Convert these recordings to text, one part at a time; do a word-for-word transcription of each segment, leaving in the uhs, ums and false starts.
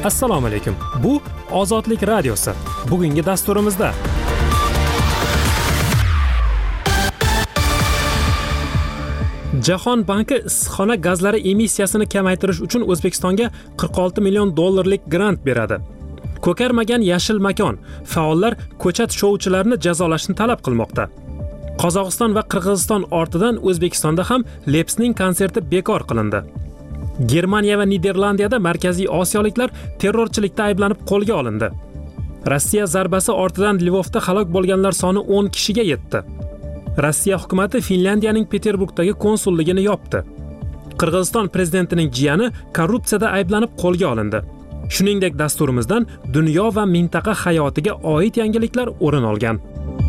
Assalomu alaykum. Bu Ozodlik radiosi. Bugungi dasturimizda Jahon banki issiqxona gazlari emissiyasini kamaytirish uchun O'zbekistonga qirq olti million dollarlik grant beradi. Ko'karmagan yashil makon, faollar ko'chat shouchilarini jazolashni talab qilmoqda. Qozog'iston va Qirg'iziston ortidan O'zbekistonda ham Lepsning konserti bekor qilindi. Germaniya va Niderlandiyada markaziy osiyoliklar terrorchilikda ayblanib qo'lga olindi. Rossiya zarbasi ortidan Lvovda halok bo'lganlar soni o'n kishiga yetdi. Rossiya hukumati Finlyandiyaning Peterburgdagi konsulligini yopdi. Qirg'iziston prezidentining jiyani korrupsiyada ayblanib qo'lga olindi. Shuningdek, dasturimizdan dunyo va mintaqa hayotiga oid yangiliklar o'rin olgan.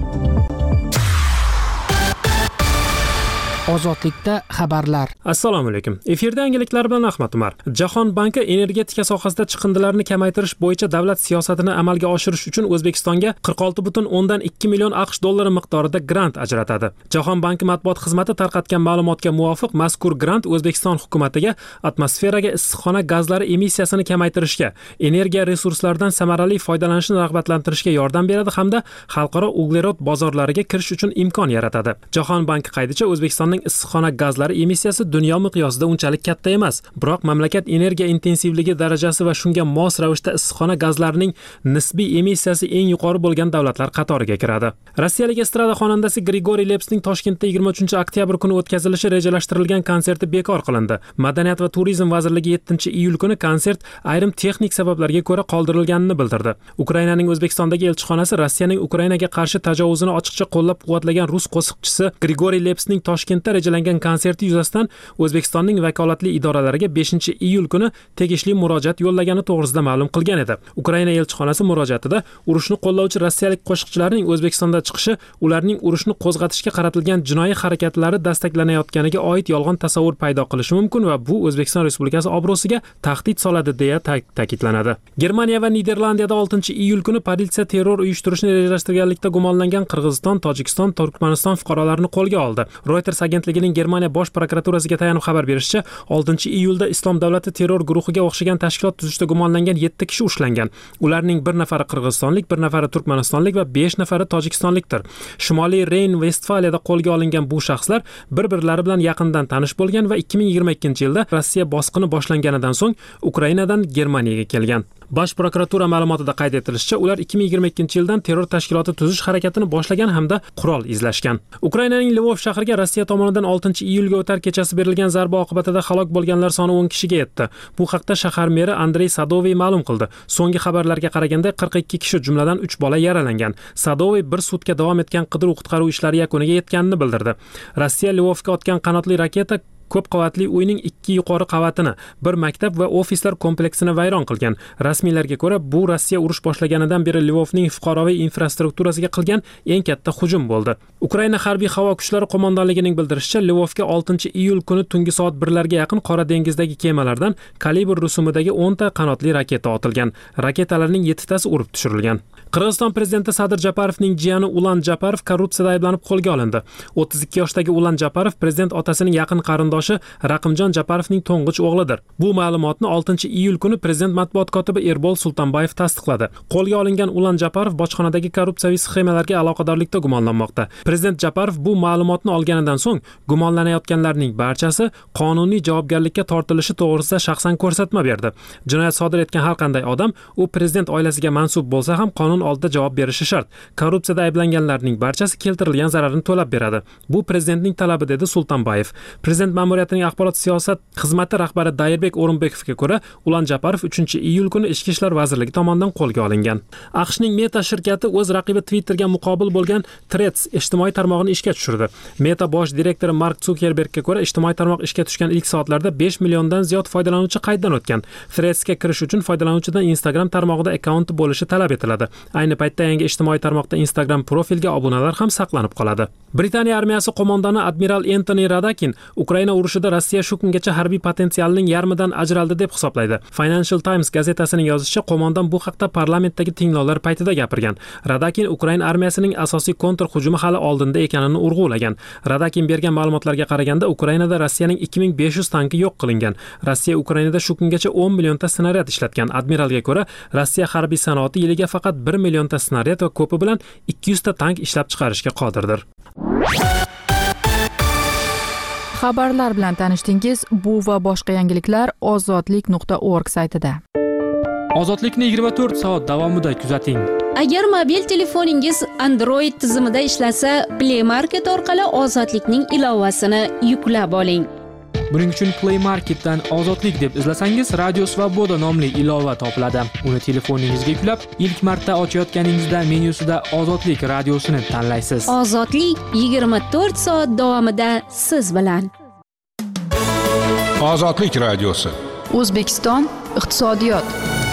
Ozodlikda xabarlar. Assalomu alaykum. Efirda yangiliklar bilan Ahmad Umar. Jahon banki energetika sohasida chiqindilarni kamaytirish bo'yicha davlat siyosatini amalga oshirish uchun O'zbekistonga qirq olti butun o'ndan ikki million AQSh dollari miqdorida grant ajratadi. Jahon banki matbuot xizmati tarqatgan ma'lumotga muvofiq, mazkur grant O'zbekiston hukumatiga atmosferaga issiqxona gazlari emissiyasini kamaytirishga, energiya resurslaridan samarali foydalanishni rag'batlantirishga yordam beradi hamda xalqaro uglerod bozorlariga kirish uchun imkon yaratadi. Jahon banki qaydicha, O'zbekistonning issiqxona gazlari emissiyasi dunyo miqyosida unchalik katta emas, biroq mamlakat energiya intensivligi darajasi va shunga mos ravishda issiqxona gazlarining nisbiy emissiyasi eng yuqori bo'lgan davlatlar qatoriga kiradi. Rossiyalik estrada xonandasi Grigoriy Lepsning Toshkentda yigirma uchinchi oktyabr kuni o'tkazilishi rejalashtirilgan konserti bekor qilindi. Madaniyat va turizm vazirligi yettinchi iyul kuni konsert ayrim texnik sabablarga ko'ra qoldirilganini bildirdi. Ukrainaning O'zbekistondagi elchixonasi Rossiyaning Ukrainaga qarshi tajovuzini ochiqcha qo'llab-quvvatlagan rus qo'shiqchisi Grigoriy Lepsning Toshkentda rejalangan konserti yuzasidan O'zbekistonning vakolatli idoralariga beshinchi iyul kuni tegishli murojaat yo'llagani to'g'risida ma'lum qilgan edi. Ukraina elchixonasi murojaatida urushni qo'llovchi rossiyalik qo'shiqchilarning O'zbekistonda chiqishi ularning urushni qo'zg'atishga qaratilgan jinoiy harakatlari dastaklanayotganiga oid yolg'on tasavvur paydo qilishi mumkin va bu O'zbekiston Respublikasi obro'siga tahdid soladi deya ta'kidlanadi. Germaniya va Niderlandiyada oltinchi iyul kuni politsiya terror uyushtirishni rejalashtirganlikda gumonlangan Qirg'iziston, Tojikiston, Turkmaniston fuqarolarini qo'lga oldi. Reuters agentligining Germaniya bosh prokuraturasiga tayanib xabar berishicha, oltinchi iyulda Islom davlati terror guruhiga o'xshagan tashkilot tuzishda gumonlangan yetti kishi ushlangan. Ularning bir nafari qirg'izistonlik, bir nafari turkmanistonlik va besh nafari tojikistonlikdir. Shimoliy Reyn-Vestfaliyada qo'lga olingan bu shaxslar bir-birlari bilan yaqindan tanish bo'lgan va ikki ming yigirma ikkinchi yilda Rossiya bosqini boshlanganidan so'ng Ukrainadan Germaniyaga kelgan. Bosh prokuratura ma'lumotida qayd etilishicha, ular ikki ming yigirma ikkinchi yildan terror tashkiloti tuzish harakatini boshlagan hamda qurol izlashgan. Ukrainaning Lvov shahriga Rossiya tomonidan oltinchi iyulga o'tar kechasi berilgan zarba oqibatida halok bo'lganlar soni o'n kishiga yetdi. Bu haqda shahar meri Andrey Sadoviy ma'lum qildi. So'nggi xabarlarga qaraganda qirq ikki kishi, jumladan uch bola yaralangan. Sadoviy bir sutka davom etgan qidiruv-qutqaruv ishlari yakuniga yetganini bildirdi. Rossiya Lvovga otgan qanotli raketa ko'p qavatli uyning ikki yuqori qavatini, bir maktab va ofislar kompleksini vayron qilgan. Rasmiylarga ko'ra, bu Rossiya urush boshlaganidan beri Lvovning fuqaroviy infrastrukturasiga qilgan eng katta hujum bo'ldi. Ukraina harbiy havo kuchlari qo'mondonligining bildirishicha, Lvovga oltinchi iyul kuni tungi soat birlarga yaqin Qora dengizdagi kemalardan kalibr rusumidagi o'nta qanotli raketa otilgan. Raketalarning yettitasi urib tushirilgan. Qirg'iziston prezidenti Sadir Japarovning jiyani Ulan Japarov korrupsiyada ayblanib qo'lga olindi. o'ttiz ikki yoshdagi Ulan Japarov prezident otasining yaqin qarindoshi Raqimjon Japarovning to'ng'ich o'g'lidir. Bu ma'lumotni oltinchi iyul kuni prezident matbuot kotibi Erbol Sultonbayev tasdiqladi. Qo'lga olingan Ulan Japarov bojxonadagi korrupsiyaviy sxemalarga aloqadorlikda gumonlanmoqda. Prezident Japarov bu ma'lumotni olganidan so'ng gumonlanayotganlarning barchasi qonuniy javobgarlikka tortilishi to'g'risida shaxsan ko'rsatma berdi. Jinoyat sodir etgan har qanday odam, u prezident oilasiga mansub bo'lsa ham qonun oldida javob berishi shart. Korrupsiyada ayblanganlarning barchasi keltirilgan zararni to'lab beradi. Bu prezidentning talabi, dedi Sultonbayev. Prezident ma'muriyatining axborot siyosat xizmati rahbari Dayrbek O'rinbekovga ko'ra, Ulan Japarov uchinchi iyul kuni Ichki ishlar vazirligi tomonidan qo'lga olingan. AQShning Meta shirkati o'z raqibi Twitterga muqobil bo'lgan Threads ijtimoiy tarmog'ini ishga tushirdi. Meta bosh direktori Mark Zuckerbergga ko'ra, ijtimoiy tarmoq ishga tushgan ilk soatlarda besh milliondan ziyod foydalanuvchi qayddan o'tgan. Threadsga kirish uchun foydalanuvchidan Instagram tarmog'ida akkaunti bo'lishi talab etiladi. Ayni paytda yangi ijtimoiy tarmoqda Instagram profilga obunalar ham saqlanib qoladi. Britaniya armiyasi qo'mondoni admiral Entoni Radakin Ukraina urushida Rossiya shu kungacha harbiy potensialining yarmidan ajraldi deb hisoblaydi. Financial Times gazetasining yozishicha, qo'mondon bu haqda parlamentdagi tinglovlar paytida gapirgan. Radakin Ukraina armiyasining asosiy kontra hujumi hali oldinda ekanini urg'ulagan. Radakin bergan ma'lumotlarga qaraganda, Ukrainada Rossiyaning ikki ming besh yuz tanki yo'q qilingan. Rossiya Ukrainada shu kungacha o'n millionta snaryad ishlatgan. Admiralga ko'ra, Rossiya harbiy sanoati yiliga faqat bir millionta snaryad va ko'pi bilan ikki yuzta tank ishlab chiqarishga qodirdir. Xabarlar bilan tanishdingiz. Bu va boshqa yangiliklar ozodlik nuqta org saytida. Ozodlikni yigirma to'rt soat davomida kuzating. Agar mobil telefoningiz Android tizimida ishlasa, Play Market orqali Ozodlikning ilovasini yuklab oling. Buning uchun Play Marketdan Ozodlik deb izlasangiz, Radio Svoboda nomli ilova topiladi. Uni telefoningizga yuklab, ilk marta ochayotganingizda menyusida Ozodlik radiosini tanlaysiz. Ozodlik yigirma to'rt soat davomida siz bilan. Ozodlik radiosi. O'zbekiston iqtisodiyot.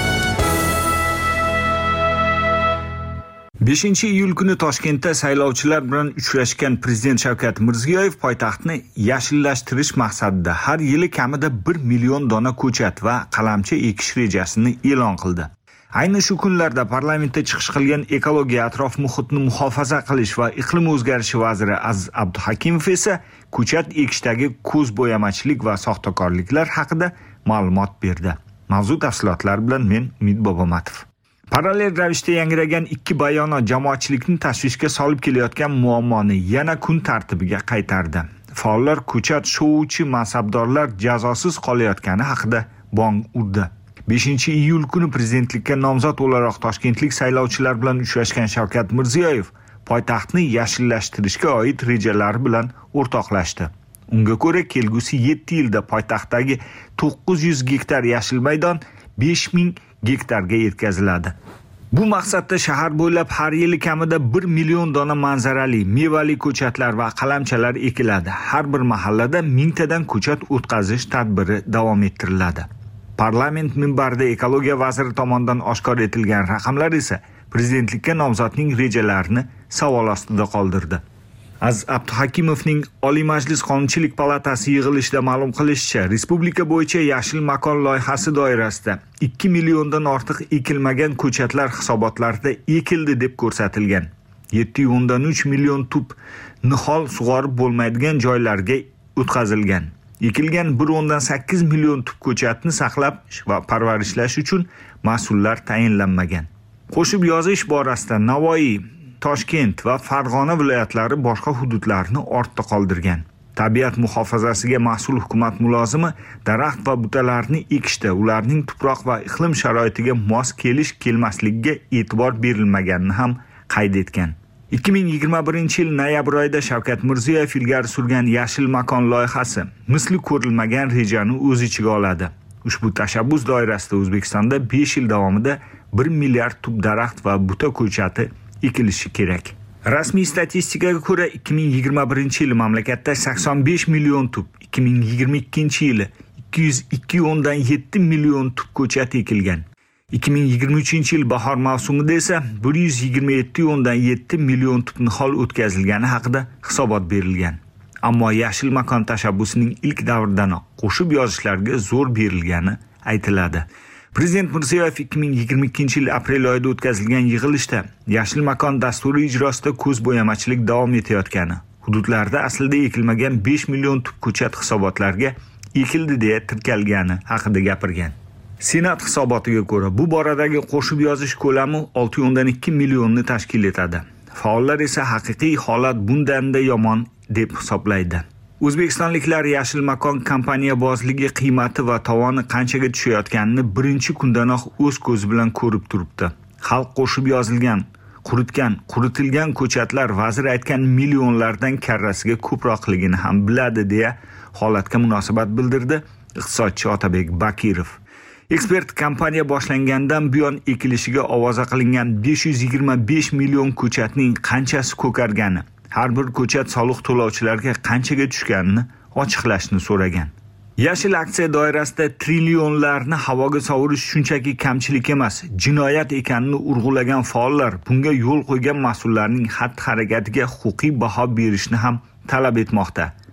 beshinchi iyul kuni Toshkentda saylovchilar bilan uchrashgan Prezident Shavkat Mirziyoyev poytaxtni yashillashtirish maqsadida har yili kamida bir million dona ko'chat va qalamchi ekish rejasini e'lon qildi. Ayni shu kunlarda parlamentda chiqish qilgan ekologiya, atrof muhitni muhofaza qilish va iqlim o'zgarishi vaziri Aziz Abduhakimov esa ko'chat ekishdagi ko'z bo'yamachilik va soxtakorliklar haqida ma'lumot berdi. Mavzu tafsilotlari bilan men Umid Bobomatov. Parallel ravishda yangragan ikki bayonot jamoatchilikni tashvishga solib kelayotgan muammoni yana kun tartibiga qaytardi. Faollar ko'chat shouchi mansabdorlar jazosiz qolayotgani haqida bong urdi. beshinchi iyul kuni prezidentlikka nomzod o'laroq toshkentlik saylovchilar bilan uchrashgan Shavkat Mirziyoyev poytaxtni yashillashtirishga oid rejalari bilan o'rtoqlashdi. Unga ko'ra, kelgusi yetti yilda poytaxtdagi to'qqiz yuz gektar yashil maydon besh ming gektarga yetkaziladi. Bu maqsadda shahar bo'ylab har yili kamida bir million dona manzarali, mevali ko'chatlar va qalamchalar ekiladi. Har bir mahallada mingtadan ko'chat o'tkazish tadbiri davom ettiriladi. Parlament minbarida ekologiya vaziri tomonidan oshkor etilgan raqamlar esa prezidentlikka nomzodning rejalarini savol ostida qoldirdi. Aziz Abduhakimovning Oliy Majlis Qonunchilik palatasi yig'ilishida ma'lum qilishicha, respublika bo'yicha yashil makon loyihasi doirasida ikki milliondan ortiq ekilmagan ko'chatlar hisobotlarida ekildi deb ko'rsatilgan. yetti nuqta uch million tub nihol sug'orib bo'lmaydigan joylarga o'tkazilgan. Ekilgan bir nuqta sakkiz million tub ko'chatni saqlab va parvarishlash uchun mas'ullar tayinlanmagan. Qo'shib yozish borasida Navoiy, Toshkent va Farg'ona viloyatlari boshqa hududlarni ortda qoldirgan. Tabiat muhofazasiga mas'ul hukumat mulozimi daraxt va butalarni ekishda ularning tuproq va iqlim sharoitiga mos kelish-kelmasligiga e'tibor berilmaganini ham qayd etgan. ikki ming yigirma birinchi yil noyabr oyida Shavkat Mirziyoyev ilgari surgan yashil makon loyihasi misli ko'rilmagan rejani o'z ichiga oladi. Ushbu tashabbus doirasida O'zbekistonda besh yil davomida bir milliard tub daraxt va buta ko'chati ekilishi kerak. Rasmiy statistikaga ko'ra ikki ming yigirma birinchi yil mamlakatda sakson besh million tub, ikki ming yigirma ikkinchi yili ikki yuz ikki nuqta yetti million tub ko'chat ekilgan. ikki ming yigirma uchinchi yil bahor mavsumida esa bir yuz yigirma yetti nuqta yetti million tub nihol o'tkazilgani haqida hisobot berilgan. Ammo yashil makon tashabbusining ilk davridanoq qo'shib yozishlarga zo'r berilgani aytiladi. Prezident Mirziyoyev ikki ming yigirma ikkinchi yil aprel oyida o'tkazilgan yig'ilishda yashil makon dasturi ijrosida ko'z bo'yamachilik davom etayotgani, hududlarda aslida ekilmagan besh million tub ko'chat hisobotlarga ekildi deya tirkalgani haqida gapirgan. Senat hisobotiga ko'ra, bu boradagi qo'shib yozish ko'lami olti nuqta ikki millionni tashkil etadi. Faollar esa haqiqiy holat bundan-da yomon deb hisoblaydi. O'zbekistonliklar yashil makon kompaniya bozligi qiymati va tovoni qanchaga tushayotganini birinchi kundanoq o'z ko'zi bilan ko'rib turibdi. Xalq qo'shib yozilgan, quritgan, quritilgan ko'chatlar vazir aytgan millionlardan karrasiga ko'proqligini ham biladi deya holatga munosabat bildirdi iqtisodchi Otabek Bakirov. Ekspert kompaniya boshlangandan buyon ekilishiga ovoza qilingan besh yuz yigirma besh million ko'chatning qanchasi ko'kargani, har bir ko'chat soliq to'lovchilarga qanchaga tushganini ochiqlashni so'ragan. Yashil aksiya doirasida trillionlarni havoga sovurish shunchaki kamchilik emas, jinoyat ekanini urg'ulagan faollar bunga yo'l qo'ygan mas'ullarning xatti-harakatiga huquqiy baho berishni ham talab etmoqda.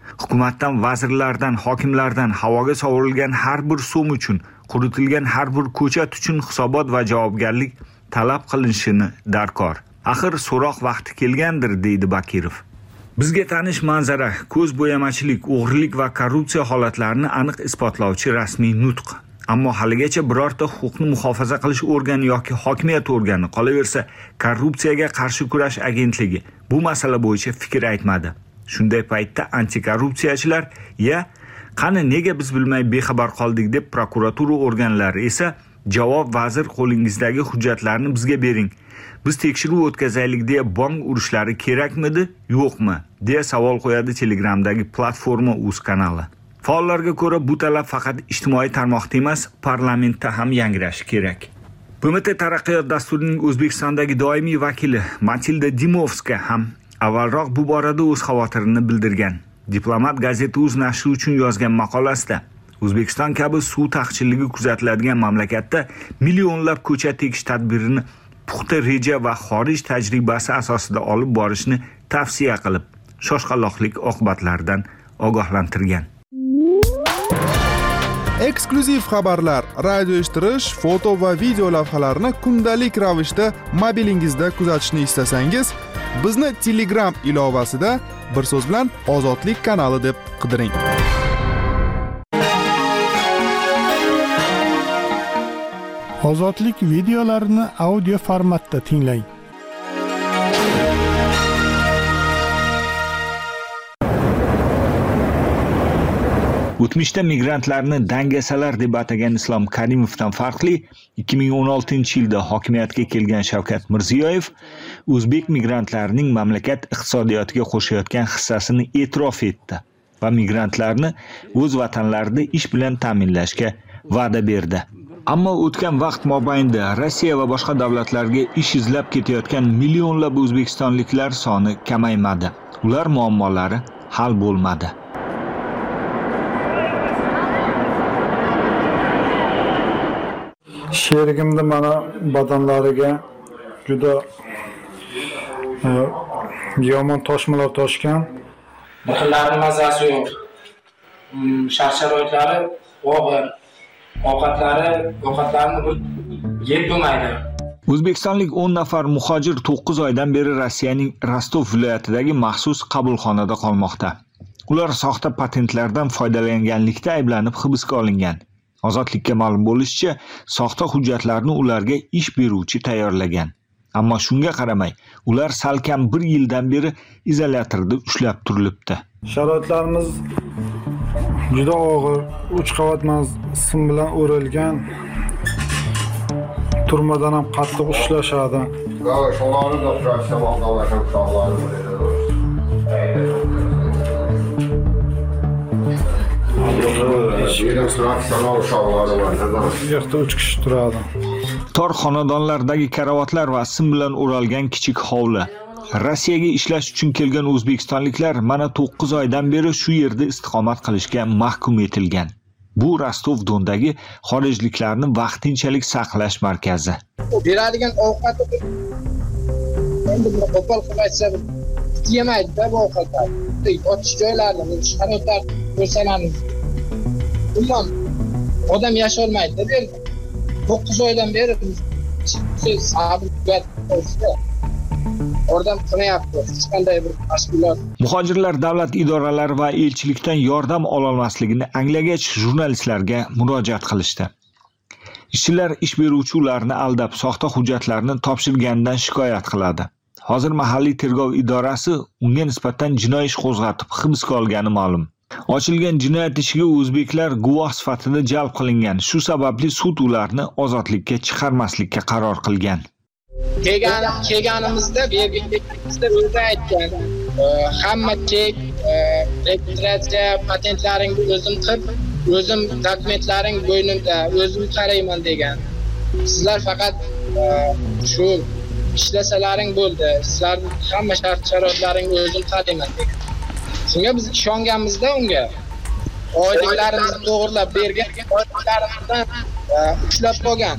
Hukumatdan, vazirlardan, hokimlardan havoga sovurilgan har bir so'm uchun, quritilgan har bir ko'chat uchun hisobot va javobgarlik talab qilinishini darkor. Axir so'roq vaqti kelgandir, deydi Bakirov. Bizga tanish manzara, ko'z bo'yamachilik, o'g'rilik va korrupsiya holatlarini aniq isbotlovchi rasmiy nutq. Ammo haligacha birorta huquqni muhofaza qilish organi yoki hokimiyat organi, qolaversa korrupsiyaga qarshi kurash agentligi bu masala bo'yicha fikr aytmadi. Shunday paytda antikorrupsiyachilar ya qani nega biz bilmay bexabar qoldik deb prokuratura organlari esa javob vazir qo'lingizdagi hujjatlarni bizga bering. Biz tekshiruv o'tkazaylik deya bong urishlari kerakmidi, yo'qmi deya savol qo'yadi Telegramdagi platforma uz kanali. Faollarga ko'ra bu talab faqat ijtimoiy tarmoqda emas, parlamentda ham yangrashi kerak. B M T Taraqqiyot dasturining O'zbekistondagi doimiy vakili Matilda Dimovska ham avvalroq bu borada o'z xavotirini bildirgan. Diplomat gazeta uz nashri uchun yozgan maqolasida O'zbekiston kabi suv taqchilligi kuzatiladigan mamlakatda millionlab ko'chat ekish tadbirini puxta reja va xorij tajribasi asosida olib borishni tavsiya qilib, shoshqaloqlik oqibatlaridan ogohlantirgan. Eksklyuziv xabarlar, radio eshittirish, foto va video lavhalarni kundalik ravishda mobilingizda kuzatishni istasangiz, bizni Telegram ilovasida bir so'z bilan Ozodlik kanali deb qidiring. Ozodlik videolarini audio formatda tinglang. O'tmishda migrantlarni dangasalar deb atagan Islom Karimovdan farqli, ikki ming o'n oltinchi yilda hokimiyatga kelgan Shavkat Mirziyoyev o'zbek migrantlarining mamlakat iqtisodiyotiga qo'shayotgan hissasini e'tirof etdi va migrantlarni o'z vatanlarida ish bilan ta'minlashga va'da berdi. Ammo o'tgan vaqt mobaynida Rossiya va boshqa davlatlarga ish izlab ketayotgan millionlab o'zbekistonliklar soni kamaymadi. Ular muammolari hal bo'lmadi. Sherigimda mana badanlariga juda e, yomon toshmalar toshgan. Bixillarning mazasi yo'q. Shart-sharoitlari og'ir. Ovqatlari, ovqatlarni bir yeb bo'lmaydi. O'zbekistonlik o'n nafar muhojir to'qqiz oydan beri Rossiyaning Rostov viloyatidagi maxsus qabulxonada qolmoqda. Ular soxta patentlardan foydalanganlikda ayblanib hibsga olingan. Ozodlikka ma'lum bo'lishicha, soxta hujjatlarni ularga ish beruvchi tayyorlagan. Ammo shunga qaramay, ular salkam bir yildan beri izolyatorda ushlab turilibdi. Sharoitlarimiz juda og'ir, uch qavat sim bilan o'ralgan. Turmadan ham qattiq ushlashadi. Yerda uch kishi turadi. Tor xonadonlardagi karavotlar va sim bilan o'ralgan kichik hovli. Rossiyaga ishlash uchun kelgan o'zbekistonliklar mana to'qqiz oydan beri shu yerda istiqomat qilishga mahkum etilgan. Bu Rostov-Dondagi xorijliklarni vaqtinchalik saqlash markazi. Beradigan ovqatni endi bir qo'pol qilib aytsa, yemaydi-da bu ovqatlar. Otish joylarini, sharoitlar ko'rsanamiz. Umuman odam yasholmaydi bu yerda. to'qqiz oydan beri siz sabr qilib Oradan qilyapti. Hech qanday bir tashkilot. Muhojirlar davlat idoralari va elchilikdan yordam ola olmasligini anglagach jurnalistlarga murojaat qilishdi. Ishchilar ish beruvchi ularni aldab, soxta hujjatlarni topshirganidan shikoyat qiladi. Hozir mahalliy tergov idorasi unga nisbatan jinoiy ish qo'zg'atib hibsga olgani ma'lum. Ochilgan jinoyat ishiga o'zbeklar guvoh sifatida jalb qilingan. Shu sababli sud ularni ozodlikka chiqarmaslikka qaror qilgan. Kelgan kelganimizda belgilaganimizda o'zi aytgan, hamma chek, registratsiya, patentlaringni o'zim qilib, o'zim dokumentlaring bo'ynimda, o'zim qarayman degan. Sizlar faqat shu ishlasalaring bo'ldi. Sizlarning hamma shart-sharoitlaringni o'zim qarayman degan. Shunga biz ishonganmizda unga oyliklarimizni to'g'rilab bergan, oyliklarimizdan ushlab qolgan.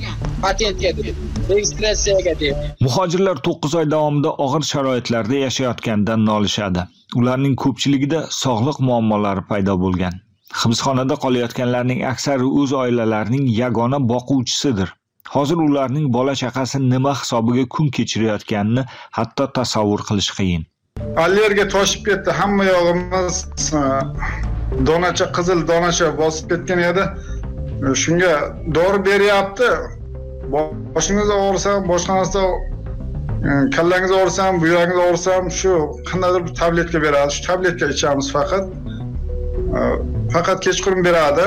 patentga deb, registratsiyaga deb. Muhojirlar to'qqiz oy davomida og'ir sharoitlarda yashayotganidan nolishadi. Ularning ko'pchiligida sog'liq muammolari paydo bo'lgan. Hibsxonada qolayotganlarning aksari o'z oilalarining yagona boquvchisidir. Hozir ularning bola chaqasi nima hisobiga kun kechirayotganini hatto tasavvur qilish qiyin. Allergiya toshib ketdi, hamma yog'imiz donacha qizil donacha bosib ketgan edi. Shunga dori beryapti. Boshingiz og'risa, boshqa narsa, kallangiz og'risa, buyogingiz og'risa, shu qandaydir bir tabletka beradi. Shu tabletka ichamiz faqat. Faqat kechqurun beradi.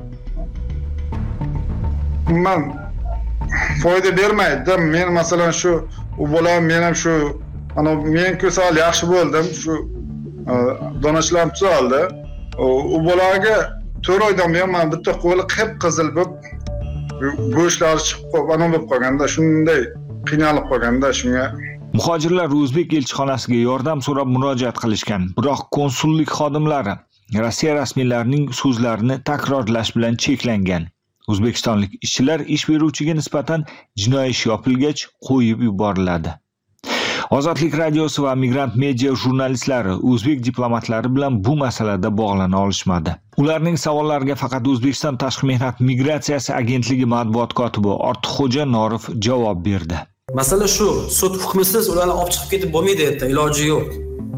Umuman foyda bermaydi. Men masalan shu u bolam men ham shu ana men ko'sal yaxshi bo'ldim. Shu donachilarim tuzaldi. U bolaga to'rt oydan buyon men bitta qo'li qip-qizil bo'lib go'shtlari chiqib qolib, ana bo'lib qolganda, shunday qiynalib qolganda shunga. Muhojirlar O'zbek elchixonasiga yordam so'rab murojaat qilishgan, biroq konsullik xodimlari Rossiya rasmiylarining so'zlarini takrorlash bilan cheklangan. O'zbekistonlik ishchilar ish beruvchiga nisbatan jinoiy ish yopilgach qo'yib yuboriladi. Ozodlik radiosi va Migrant media jurnalistlari o'zbek diplomatlari bilan bu masalada bog'lana olishmadi. Ularning savollariga faqat O'zbekiston Tashqi mehnat migratsiyasi agentligi matbuot kotibi Ortiqxo'ja Norov javob berdi. Masala shu, sud hukmisiz ularni olib chiqib ketib bo'lmaydi, yerda iloji yo'q.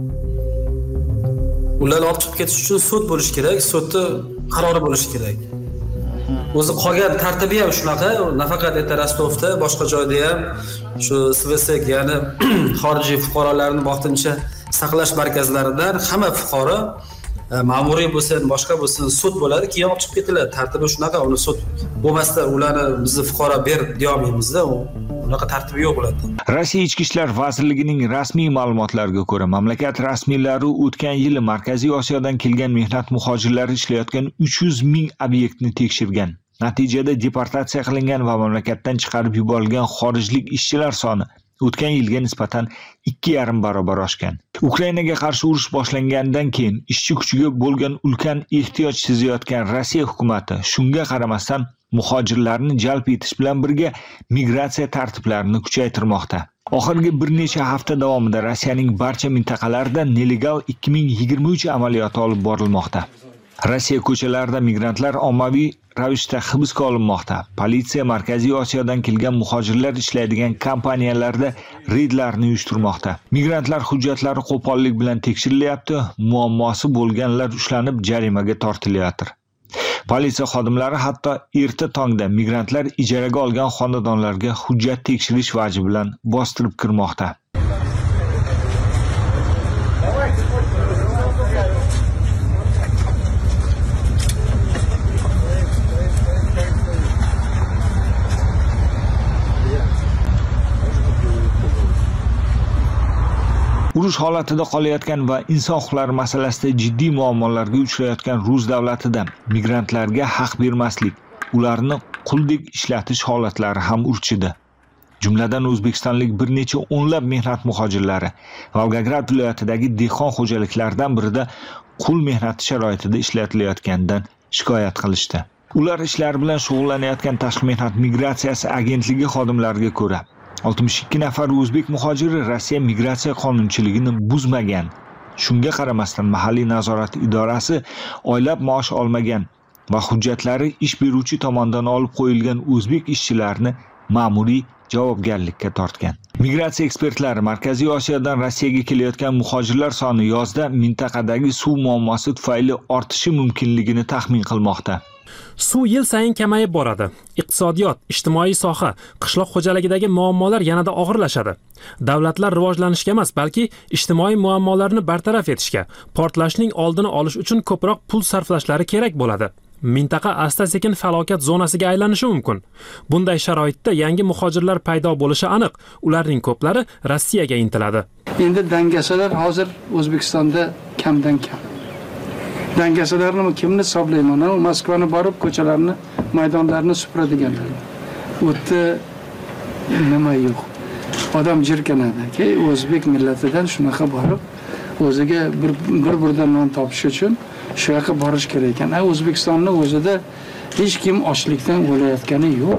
Ularni olib chiqib ketish uchun sud bo'lish kerak, sudni qarori bo'lishi kerak. O'zi qolgan tartibi ham shunaqa, nafaqat erta Rostovda, boshqa joyda ham shu S V S, ya'ni xorijiy fuqarolarni vaqtincha saqlash markazlaridan hamma fuqaro ma'muriy bo'lsin, boshqa bo'lsin, sud bo'ladi, keyin olib chiqib ketiladi. Tartibi shunaqa, uni sud bo'lmasdan ularni bizni fuqaro ber deya olmaymiz-da, unaqa tartibi yo'q bo'ladi. Rossiya Ichki ishlar vazirligining rasmiy ma'lumotlariga ko'ra, mamlakat rasmiylari o'tgan yili Markaziy Osiyodan kelgan mehnat muhojirlari ishlayotgan uch yuz ming obyektni tekshirgan. Natijada deportatsiya qilingan va mamlakatdan chiqarib yuborilgan xorijlik ishchilar soni o'tgan yilga nisbatan ikki yarim barobar oshgan. Ukrainaga qarshi urush boshlangandan keyin ishchi kuchiga bo'lgan ulkan ehtiyoj sezayotgan Rossiya hukumatı shunga qaramasdan muhojirlarni jalb etish bilan birga migratsiya tartiblarini kuchaytirmoqda. Oxirgi bir necha hafta davomida Rossiyaning barcha mintaqalarida nelegal ikki ming yigirma uch amaliyoti olib borilmoqda. Rossiya ko'chalarida migrantlar ommaviy ravishda hibsga olinmoqda. Politsiya Markaziy Osiyodan kelgan muhojirlar ishlaydigan kompaniyalarda reydlarni uyushtirmoqda. Migrantlar hujjatlari qo'pollik bilan tekshirilyapti, muammosi bo'lganlar ushlanib jarimaga tortilyapti. Politsiya xodimlari hatto erta tongda migrantlar ijaraga olgan xonadonlarga hujjat tekshirish vaji bilan bostirib kirmoqda. Urush holatida qolayotgan va inson huquqlari masalasida jiddiy muammolarga uchrayotgan Rus davlatida migrantlarga haq bermaslik, ularni quldek ishlatish holatlari ham urchidi. Jumladan O'zbekistonlik bir necha o'nlab mehnat muhojirlari Volgograd viloyatidagi dehqon xo'jaliklaridan birida qul mehnati sharoitida ishlatilayotganidan shikoyat qilishdi. Ular ishlari bilan shug'ullanayotgan Tashqi mehnat migratsiyasi agentligi xodimlariga ko'ra oltmish ikki nafar o'zbek muhojiri Rossiya migratsiya qonunchiligini buzmagan. Shunga qaramasdan mahalliy nazorat idorasi oylab maosh olmagan va hujjatlari ish beruvchi tomonidan olib qo'yilgan o'zbek ishchilarini ma'muriy javobgarlikka tortgan. Migratsiya ekspertlari Markaziy Osiyodan Rossiyaga kelayotgan muhojirlar soni yozda mintaqadagi suv muammosi tufayli ortishi mumkinligini taxmin qilmoqda. Suv yil sayin kamayib boradi. Iqtisodiyot, ijtimoiy soha, qishloq xo'jaligidagi muammolar yanada og'irlashadi. Davlatlar rivojlanishga emas, balki ijtimoiy muammolarni bartaraf etishga, portlashning oldini olish uchun ko'proq pul sarflashlari kerak bo'ladi. Mintaqa asta-sekin falokat zonasiga aylanishi mumkin. Bunday sharoitda yangi muhojirlar paydo bo'lishi aniq. Ularning ko'plari Rossiyaga intiladi. Endi dangasalar hozir O'zbekistonda kamdan kam. Dangasalarni kimni hisoblayman? Moskvani borib ko'chalarni, maydonlarni supuradiganlar. O'tda nima yo'q. Odam jirkanadi. Key o'zbek millatidan shunaqa borib o'ziga bir bir burdan non topish uchun shu yoqqa borish kerak ekan. O'zbekistonning o'zida hech kim ochlikdan o'layotgani yo'q.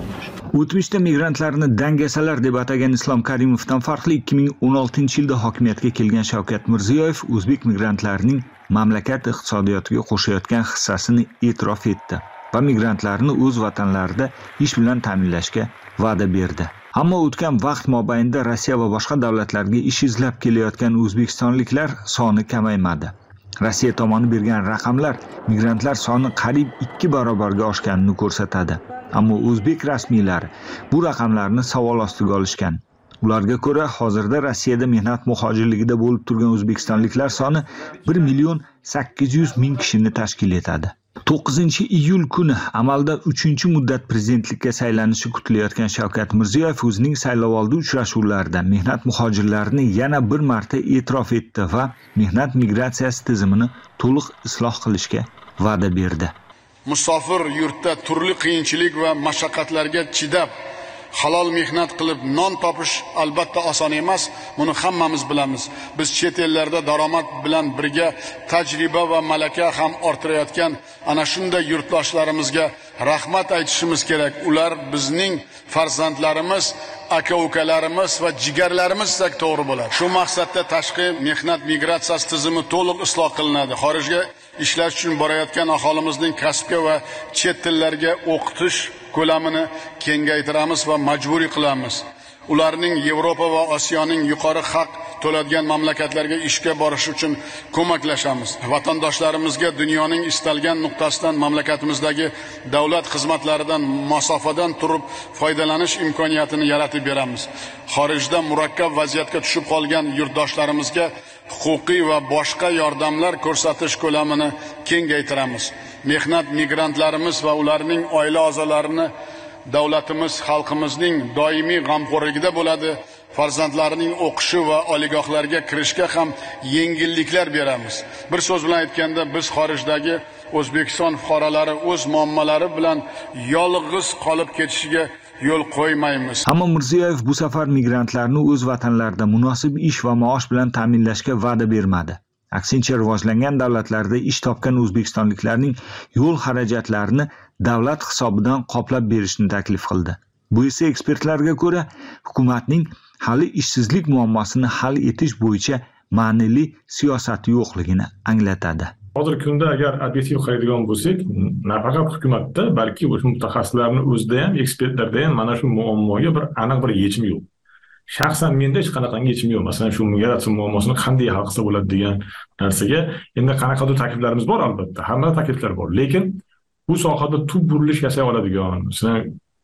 O'tmishda migrantlarni dangasalar deb atagan Islom Karimovdan farqli ikki ming o'n oltinchi yilda hokimiyatga kelgan Shavkat Mirziyoyev o'zbek migrantlarining mamlakat iqtisodiyotiga qo'shayotgan hissasini e'tirof etdi va migrantlarni o'z vatanlarida ish bilan ta'minlashga va'da berdi. Ammo o'tgan vaqt mobaynida Rossiya va boshqa davlatlarga ish izlab kelayotgan o'zbekistonliklar soni kamaymadi. Rossiya tomoni bergan raqamlar migrantlar soni qariyb ikki barobarga oshganini ko'rsatadi. Ammo o'zbek rasmiylari bu raqamlarni savol ostiga olishgan. Ularga ko'ra, hozirda Rossiyada mehnat muhojirligida bo'lib turgan o'zbekistonliklar soni bir million sakkiz yuz ming kishini tashkil etadi. to'qqizinchi iyul kuni amalda uchinchi muddat prezidentlikka saylanishi kutilayotgan Shavkat Mirziyoyev o'zining saylovoldi uchrashuvlarida mehnat muhojirlarini yana bir marta e'tirof etdi va mehnat migratsiyasi tizimini to'liq isloh qilishga va'da berdi. Musofir yurtda turli qiyinchilik va mashaqqatlarga chidab halol mehnat qilib non topish albatta oson emas, buni hammamiz bilamiz. Biz chet ellarda daromad bilan birga tajriba va malaka ham orttirayotgan ana shunday yurtdoshlarimizga rahmat aytishimiz kerak. Ular bizning farzandlarimiz, aka-ukalarimiz va jigarlarimiz desak to'g'ri bo'ladi. Shu maqsadda tashqi mehnat migratsiyasi tizimi to'liq isloh qilinadi. Xorijga ishlash uchun borayotgan aholimizning kasbga va chet tillarga o'qitish ko'lamini kengaytiramiz va majburiy qilamiz. Ularning Yevropa va Osiyoning yuqori haq to'ladigan mamlakatlarga ishga borish uchun ko'maklashamiz. Vatandoshlarimizga dunyoning istalgan nuqtasidan mamlakatimizdagi davlat xizmatlaridan masofadan turib foydalanish imkoniyatini yaratib beramiz. Xorijda murakkab vaziyatga tushib qolgan yurtdoshlarimizga huquqiy va boshqa yordamlar ko'rsatish ko'lamini kengaytiramiz. Mehnat migrantlarimiz va ularning oila a'zolarini davlatimiz xalqimizning doimiy g'amxo'rligida bo'ladi. Farzandlarining o'qishi va oliygohlarga kirishga ham yengilliklar beramiz. Bir so'z bilan aytganda, biz xorijdagi O'zbekiston fuqarolari o'z muammolari bilan yolg'iz qolib ketishiga yo'l qo'ymaymiz. Ammo Mirziyoyev bu safar migrantlarni o'z vatanlarida munosib ish va maosh bilan ta'minlashga va'da bermadi. Aksincha, rivojlangan davlatlarda ish topgan o'zbekistonliklarning yo'l xarajatlarini davlat hisobidan qoplab berishni taklif qildi. Bu esa ekspertlarga ko'ra hukumatning hali ishsizlik muammosini hal etish bo'yicha ma'nili siyosati yo'qligini anglatadi. Hozirgi kunda agar obyektiv qaraydigan bo'lsak, nafaqat hukumatda, balki o'sha mutaxassislarning o'zida ham, ekspertlarda ham mana shu muammoga bir aniq bir yechim yo'q. Shaxsan menda hech qanaqangi yechim yo'q. Masalan, shu migratsiya muammosini qanday hal qilsa bo'ladi degan narsaga endi qanaqadir takliflarimiz bor albatta. Hamma takliflar bor, lekin bu sohada tub burilish yasay oladigan, masalan,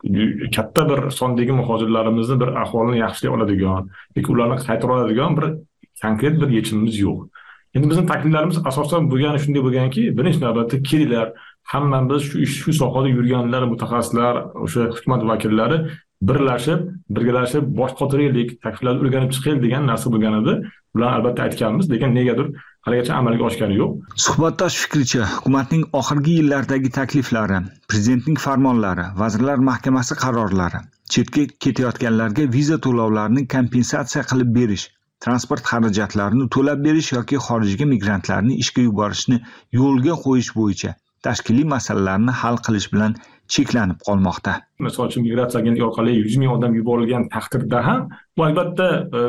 katta bir sondagi muhojirlarimizni bir ahvolini yaxshilay oladigan, yoki ularni qaytara oladigan bir konkret bir yechimimiz yo'q. Endi bizning takliflarimiz asosan bo'lgani shunday bo'lganki, birinchi navbatda kelinglar, hammamiz shu ish shu sohada yurganlar, mutaxassislar, o'sha hukumat vakillari birlashib, birgalashib bosh qotiraylik, takliflarni o'rganib chiqaylik degan narsa bo'lgan edi. Ularni albatta aytganmiz, lekin negadir haligacha amalga oshgani yo'q. Suhbatdosh fikricha, hukumatning oxirgi yillardagi takliflari, prezidentning farmonlari, vazirlar mahkamasi qarorlari, chetga ketayotganlarga viza to'lovlarini kompensatsiya qilib berish, transport xarajatlarini to'lab berish yoki xorijga migrantlarni ishga yuborishni yo'lga qo'yish bo'yicha tashkiliy masalalarni hal qilish bilan cheklanib qolmoqda. Masalan, migratsiya agentligi orqali yuz ming odam yuborilgan taqdirda ham bu albatta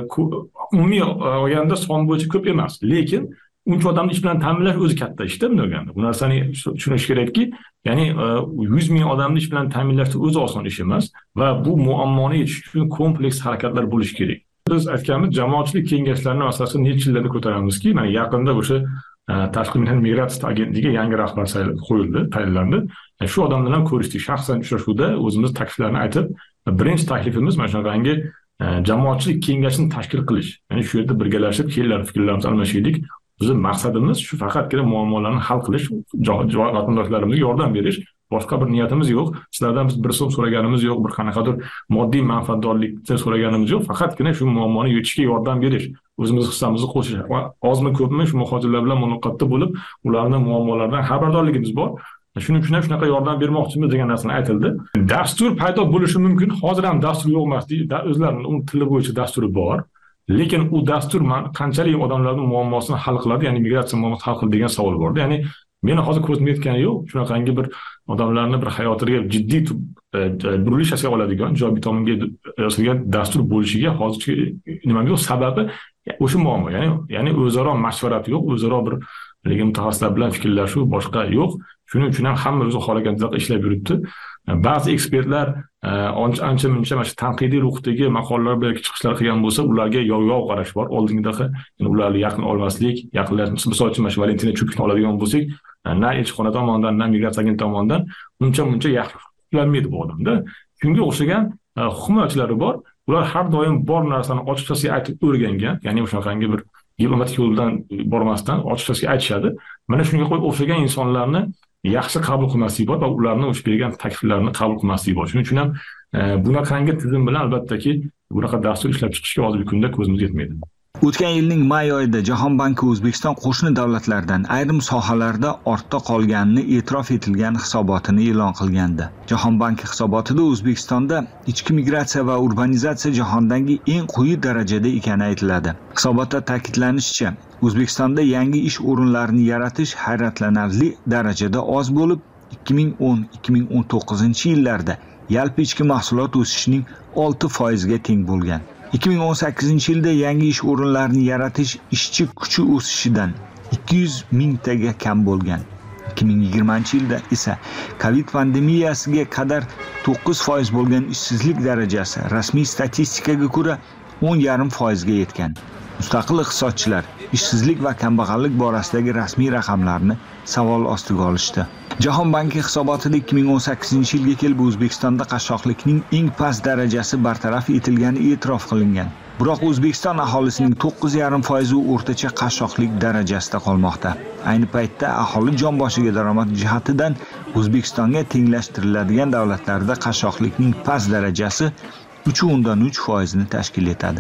umumiy olganda son bo'yicha ko'p emas, lekin uncha odamni ish bilan ta'minlash o'zi katta ishda bunday bo'lganda. Bu narsani tushunish kerakki, ya'ni yuz ming odamni ish bilan ta'minlash o'zi oson ish emas va bu muammoni yechish uchun kompleks harakatlar bo'lishi kerak. Biz aytganimiz, jamoatchilik kengashlarini masalan necha yillarda ko'taramizki, mana yaqinda o'sha tashqi mehnat migratsiya agentligiga yangi rahbar qo'yildi, tayinlandi. Shu odamlar bilan ko'rishdik. Shaxsan uchrashuvda o'zimiz takliflarni aytib, birinchi taklifimiz mana shunaqangi jamoatchilik kengashini tashkil qilish. Ya'ni shu yerda birgalashib, kelinlar fikrlarimizni almashaylik. Bizning maqsadimiz shu faqatgina muammolarni hal qilish, vatandoshlarimizga yordam berish. Boshqa bir niyatimiz yo'q. Sizlardan biz bir so'm so'raganimiz yo'q, bir qanaqadir moddiy manfaatdorlikni so'raganimiz yo'q. Faqatgina shu muammoni yechishga yordam berish, o'zimiz hissamizni qo'shish. Ozmi ko'pmi shu muhojirlar bilan muloqotda bo'lib, ularning muammolaridan xabardorligimiz bor. Shuning uchun ham shunaqa yordam bermoqchimiz degan narsani aytildi. Dastur paydo bo'lishi mumkin. Hozir ham dastur yo'q emas, o'zlarining uning tili bo'yicha dasturi bor. Lekin u dastur qanchalik odamlarning muammosini hal qiladi, ya'ni migratsiya muammosini hal qiladi degan savol bor. Ya'ni meni hozir ko'zim yetgani yo'q, shunaqangi bir odamlarni bir hayotiga jiddiy burilish yasay oladigan, ijobiy tomonga yasalgan dastur bo'lishiga hozircha nimam yo'q. Sababi o'sha muammo, ya'ni ya'ni o'zaro mashvarat yo'q, o'zaro bir lekin mutaxassislar bilan fikrlashuv boshqa yo'q. Shuning uchun ham hamma o'zi xohlaganidek ishlab yuribdi. Ba'zi ekspertlar ancha muncha mana shu tanqidiy ruhdagi maqolalar bilan chiqishlar qilgan bo'lsa, ularga yov-yov qarash bor. Oldingidaqa ularni yaqin olmaslik, yaqinlashib, misol uchun mana Valentina Chukishni oladigan bo'lsak, na elchixona tomonidan, na migratsiya agentligi tomonidan uncha-muncha yaxshi kutilmaydi bu odamda. Shunga o'xshagan himoyachilari bor. Ular har doim bor narsani ochiqchasiga aytib o'rgangan, ya'ni o'shaqangi bir diplomatik yo'ldan bormasdan ochiqchasiga aytishadi. Mana shunga qo'yib o'xshagan insonlarni yaxshi qabul qilmaslik bor va ularni o'sha bergan takliflarni qabul qilmaslik bor. Shuning uchun ham bunaqangi tizim bilan albattaki bunaqa dastur ishlab chiqishga hozirgi kunda ko'zimiz yetmaydi. O'tgan yilning may oyida Jahon banki O'zbekiston qo'shni davlatlardan ayrim sohalarda ortda qolganini e'tirof etilgan hisobotini e'lon qilgandi. Jahon banki hisobotida O'zbekistonda ichki migratsiya va urbanizatsiya jahondagi eng quyi darajada ekani aytiladi. Hisobotda ta'kidlanishicha, O'zbekistonda yangi ish o'rinlarini yaratish hayratlanarli darajada oz bo'lib, ikki ming o'n - ikki ming o'n to'qqizinchi yillarda yalpi ichki mahsulot o'sishining olti foiz ga teng bo'lgan. ikki ming o'n sakkizinchi yilda yangi ish o'rinlarini yaratish ishchi kuchi o'sishidan ikki yuz mingtaga kam bo'lgan. ikki ming yigirmanchi yilda esa Covid pandemiyasiga qadar to'qqiz foiz bo'lgan ishsizlik darajasi rasmiy statistikaga ko'ra o'n yarim nol foiz ga yetgan. Mustaqil iqtisodchilar ishsizlik va kambag'allik borasidagi rasmiy raqamlarni savol ostiga olishdi. Jahon banki hisobotida ikki ming o'n sakkizinchi yilga kelib O'zbekistonda qashshoqlikning eng past darajasi bartaraf etilgani e'tirof qilingan. Biroq O'zbekiston aholisining to'qqiz yarim foiz u o'rtacha qashshoqlik darajasida qolmoqda. Ayni paytda aholi jon boshiga daromad jihatidan O'zbekistonga tenglashtiriladigan davlatlarda qashshoqlikning past darajasi uch o'ndan uch foiz ni tashkil etadi.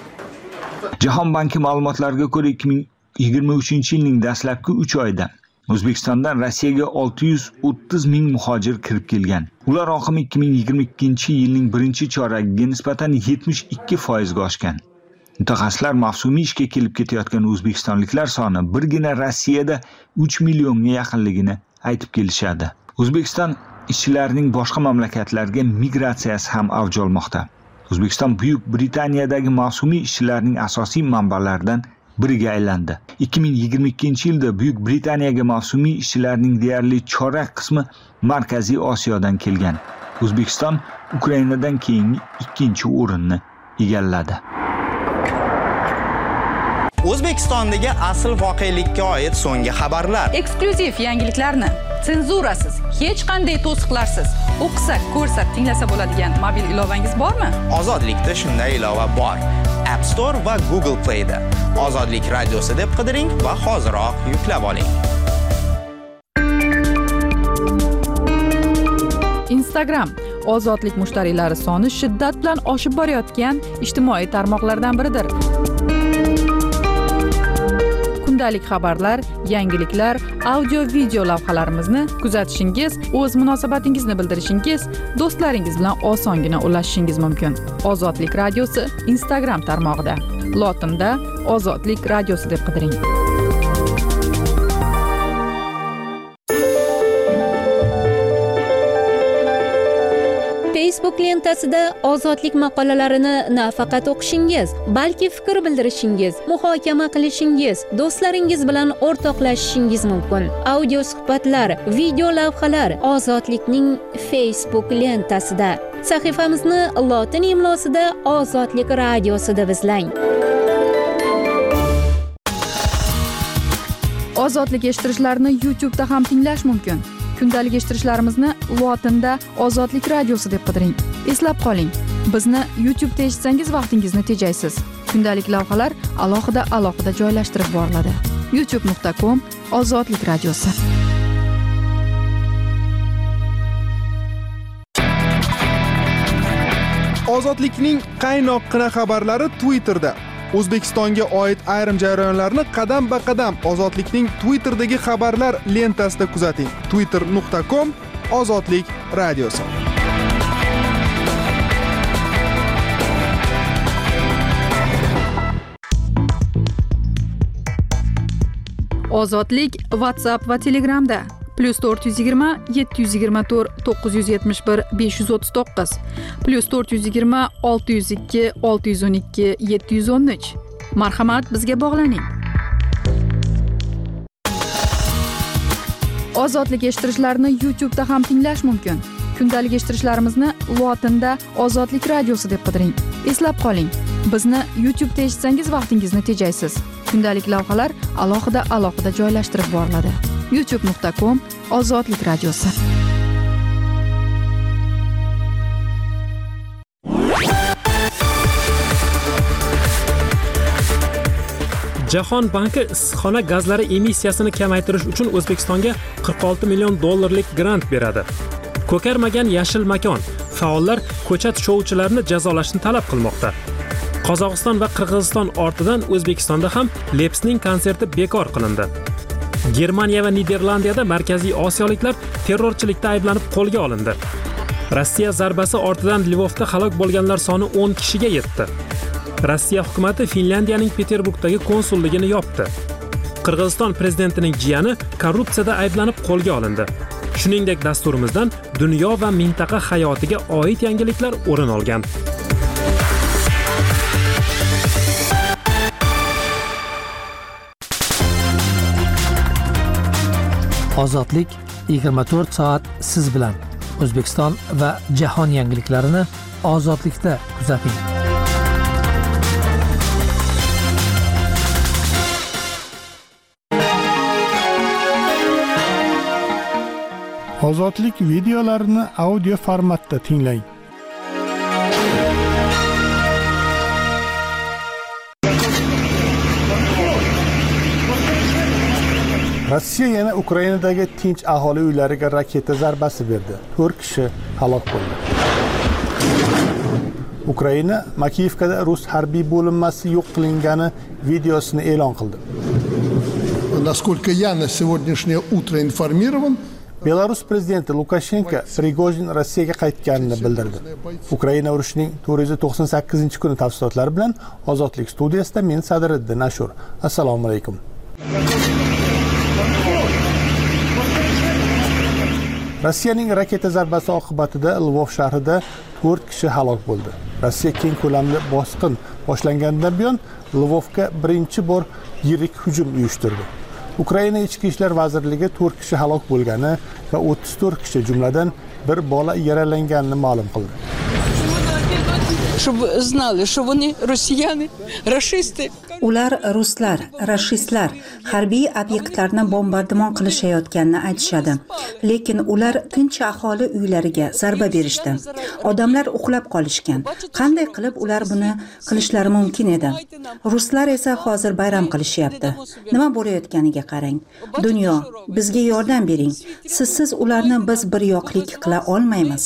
Jahon banki ma'lumotlariga ko'ra ikki ming yigirma uchinchi yilning dastlabki uch oyida O'zbekistondan Rossiyaga olti yuz o'ttiz ming muhojir kirib kelgan. Ular oqimi ikki ming yigirma ikkinchi yilning birinchi choragiga nisbatan yetmish ikki foiz ga oshgan. Mutaxassislar mavsumiy ishga kelib ketayotgan o'zbekistonliklar soni birgina Rossiyada uch millionga yaqinligini aytib kelishadi. O'zbekiston ishchilarining boshqa mamlakatlarga migratsiyasi ham avj olmoqda. O'zbekiston Buyuk Britaniyadagi mavsumiy ishchilarning asosiy manbalaridan biriga aylandi. ikki ming yigirma ikkinchi yilda Buyuk Britaniyaga mavsumiy ishchilarning deyarli chorak qismi Markaziy Osiyodan kelgan. O'zbekiston Ukrainadan keyingi ikkinchi o'rinni egalladi. O'zbekistondagi asl voqelikka oid so'nggi xabarlar, eksklyuziv yangiliklarni senzurasiz, hech qanday to'siqlarsiz o'qisa, ko'rsa, tinglasa bo'ladigan mobil ilovangiz bormi? Ozodlikda shunday ilova bor. App Store va Google Play da Ozodlik radiosi deb qidiring va hoziroq yuklab oling. Instagram ozodlik mushtariylari soni shiddat bilan oshib borayotgan ijtimoiy tarmoqlardan biridir. Kundalik xabarlar, yangiliklar, audio video lavhalarimizni kuzatishingiz, o'z munosabatingizni bildirishingiz, do'stlaringiz bilan osongina ulashishingiz mumkin. Ozodlik radiosi Instagram tarmog'ida. Lotinda Ozodlik radiosi deb qidiring. Facebook lentasida ozodlik maqolalarini nafaqat o'qishingiz, balki fikr bildirishingiz, muhokama qilishingiz, do'stlaringiz bilan o'rtoqlashishingiz mumkin. Audio suhbatlar, video lavhalar Ozodlikning Facebook lentasida. Sahifamizni lotin imlosida Ozodlik radiosi deb izlang. Ozodlik eshittirishlarni YouTube'da ham tinglash mumkin. Kundalik eshittirishlarimizni lotinda Ozodlik radiosi deb qidiring. Eslab qoling, bizni YouTube'da eshitsangiz vaqtingizni tejaysiz. Kundalik lavhalar alohida alohida joylashtirib boriladi. youtube nuqta com Ozodlik radiosi. Ozodlikning qaynoqqina xabarlari Twitterda. O'zbekistonga oid ayrim jarayonlarni qadam-ba-qadam Ozodlikning Twitter'dagi xabarlar lentasida kuzating. twitter nuqta com Ozodlik radiosi. Ozodlik WhatsApp va Telegramda plus to'rt yuz yigirma yetti yuz yigirma to'rt to'qqiz yuz yetmish bir besh yuz o'ttiz to'qqiz plus to'rt yuz yigirma olti yuz ikki olti yuz o'n ikki yetti yuz o'n uch. Marhamat, bizga bog'laning. Ozodlik eshittirishlarni YouTube'da ham tinglash mumkin. Kundalik eshittirishlarimizni lotinda Ozodlik radiosi deb qidiring. Eslab qoling, bizni YouTube'da eshitsangiz vaqtingizni tejaysiz. Kundalik lavhalar alohida alohida joylashtirib boriladi. youtube nuqta com Ozodlik radiosi. Jahon banki issiqxona gazlari emissiyasini kamaytirish uchun O'zbekistonga qirq olti million dollarlik grant beradi. Ko'karmagan yashil makon. Faollar ko'chat shovchilarini jazolashni talab qilmoqda. Qozog'iston va Qirg'iziston ortidan O'zbekistonda ham Lepsning konserti bekor qilindi. Germaniya va Niderlandiyada markaziy osiyoliklar terrorchilikda ayblanib qo'lga olindi. Rossiya zarbasi ortidan Lvovda halok bo'lganlar soni o'n kishiga yetdi. Rossiya hukumati Finlandiyaning Peterburgdagi konsulligini yopdi. Qirg'iziston prezidentining jiyani korrupsiyada ayblanib qo'lga olindi. Shuningdek, dasturimizdan dunyo va mintaqa hayotiga oid yangiliklar o'rin olgan. Ozodlik yigirma to'rt soat siz bilan. O'zbekiston va jahon yangiliklarini ozodlikda kuzating. Ozodlik videolarini audio formatda tinglang. Rossiya yana Ukrainadagi tinch aholi uylariga raketa zarbasi berdi. to'rt kishi halok bo'ldi. Ukraina Makiyevkada rus harbiy bo'linmasi yo'q qilingani videosini e'lon qildi. Насколько я на сегодняшнее утро информирован, Belarus prezidenti Lukashenko Prigozhin Rossiyaga qaytganini bildirdi. Ukraina urushining to'rt yuz to'qson sakkizinchi kuni tafsilotlari bilan Ozodlik studiyasida men Sadiriddin Ashur. Assalomu alaykum. Rossiyaning raketa zarbasi oqibatida Lvov shahrida to'rt kishi halok bo'ldi. Rossiya keng ko'lamli bosqin boshlanganidan buyon Lvovga birinchi bor yirik hujum uyushtirdi. Ukraina Ichki ishlar vazirligi to'rt kishi halok bo'lgani va o'ttiz to'rt kishi jumladan bir bola yaralanganini ma'lum qildi. Чтобы знали, что они россияне, расисты. Ular ruslar, rashistlar harbiy obyektlarni bombardimon qilishayotganini aytishadi. Lekin ular tinch aholi uylariga zarba berishdi. Odamlar uxlab qolishgan. Qanday qilib ular buni qilishlari mumkin edi? Ruslar esa hozir bayram qilishyapti. Nima bo'layotganiga qarang. Dunyo, bizga yordam bering. Sizsiz ularni biz bir yoqlik qila olmaymiz.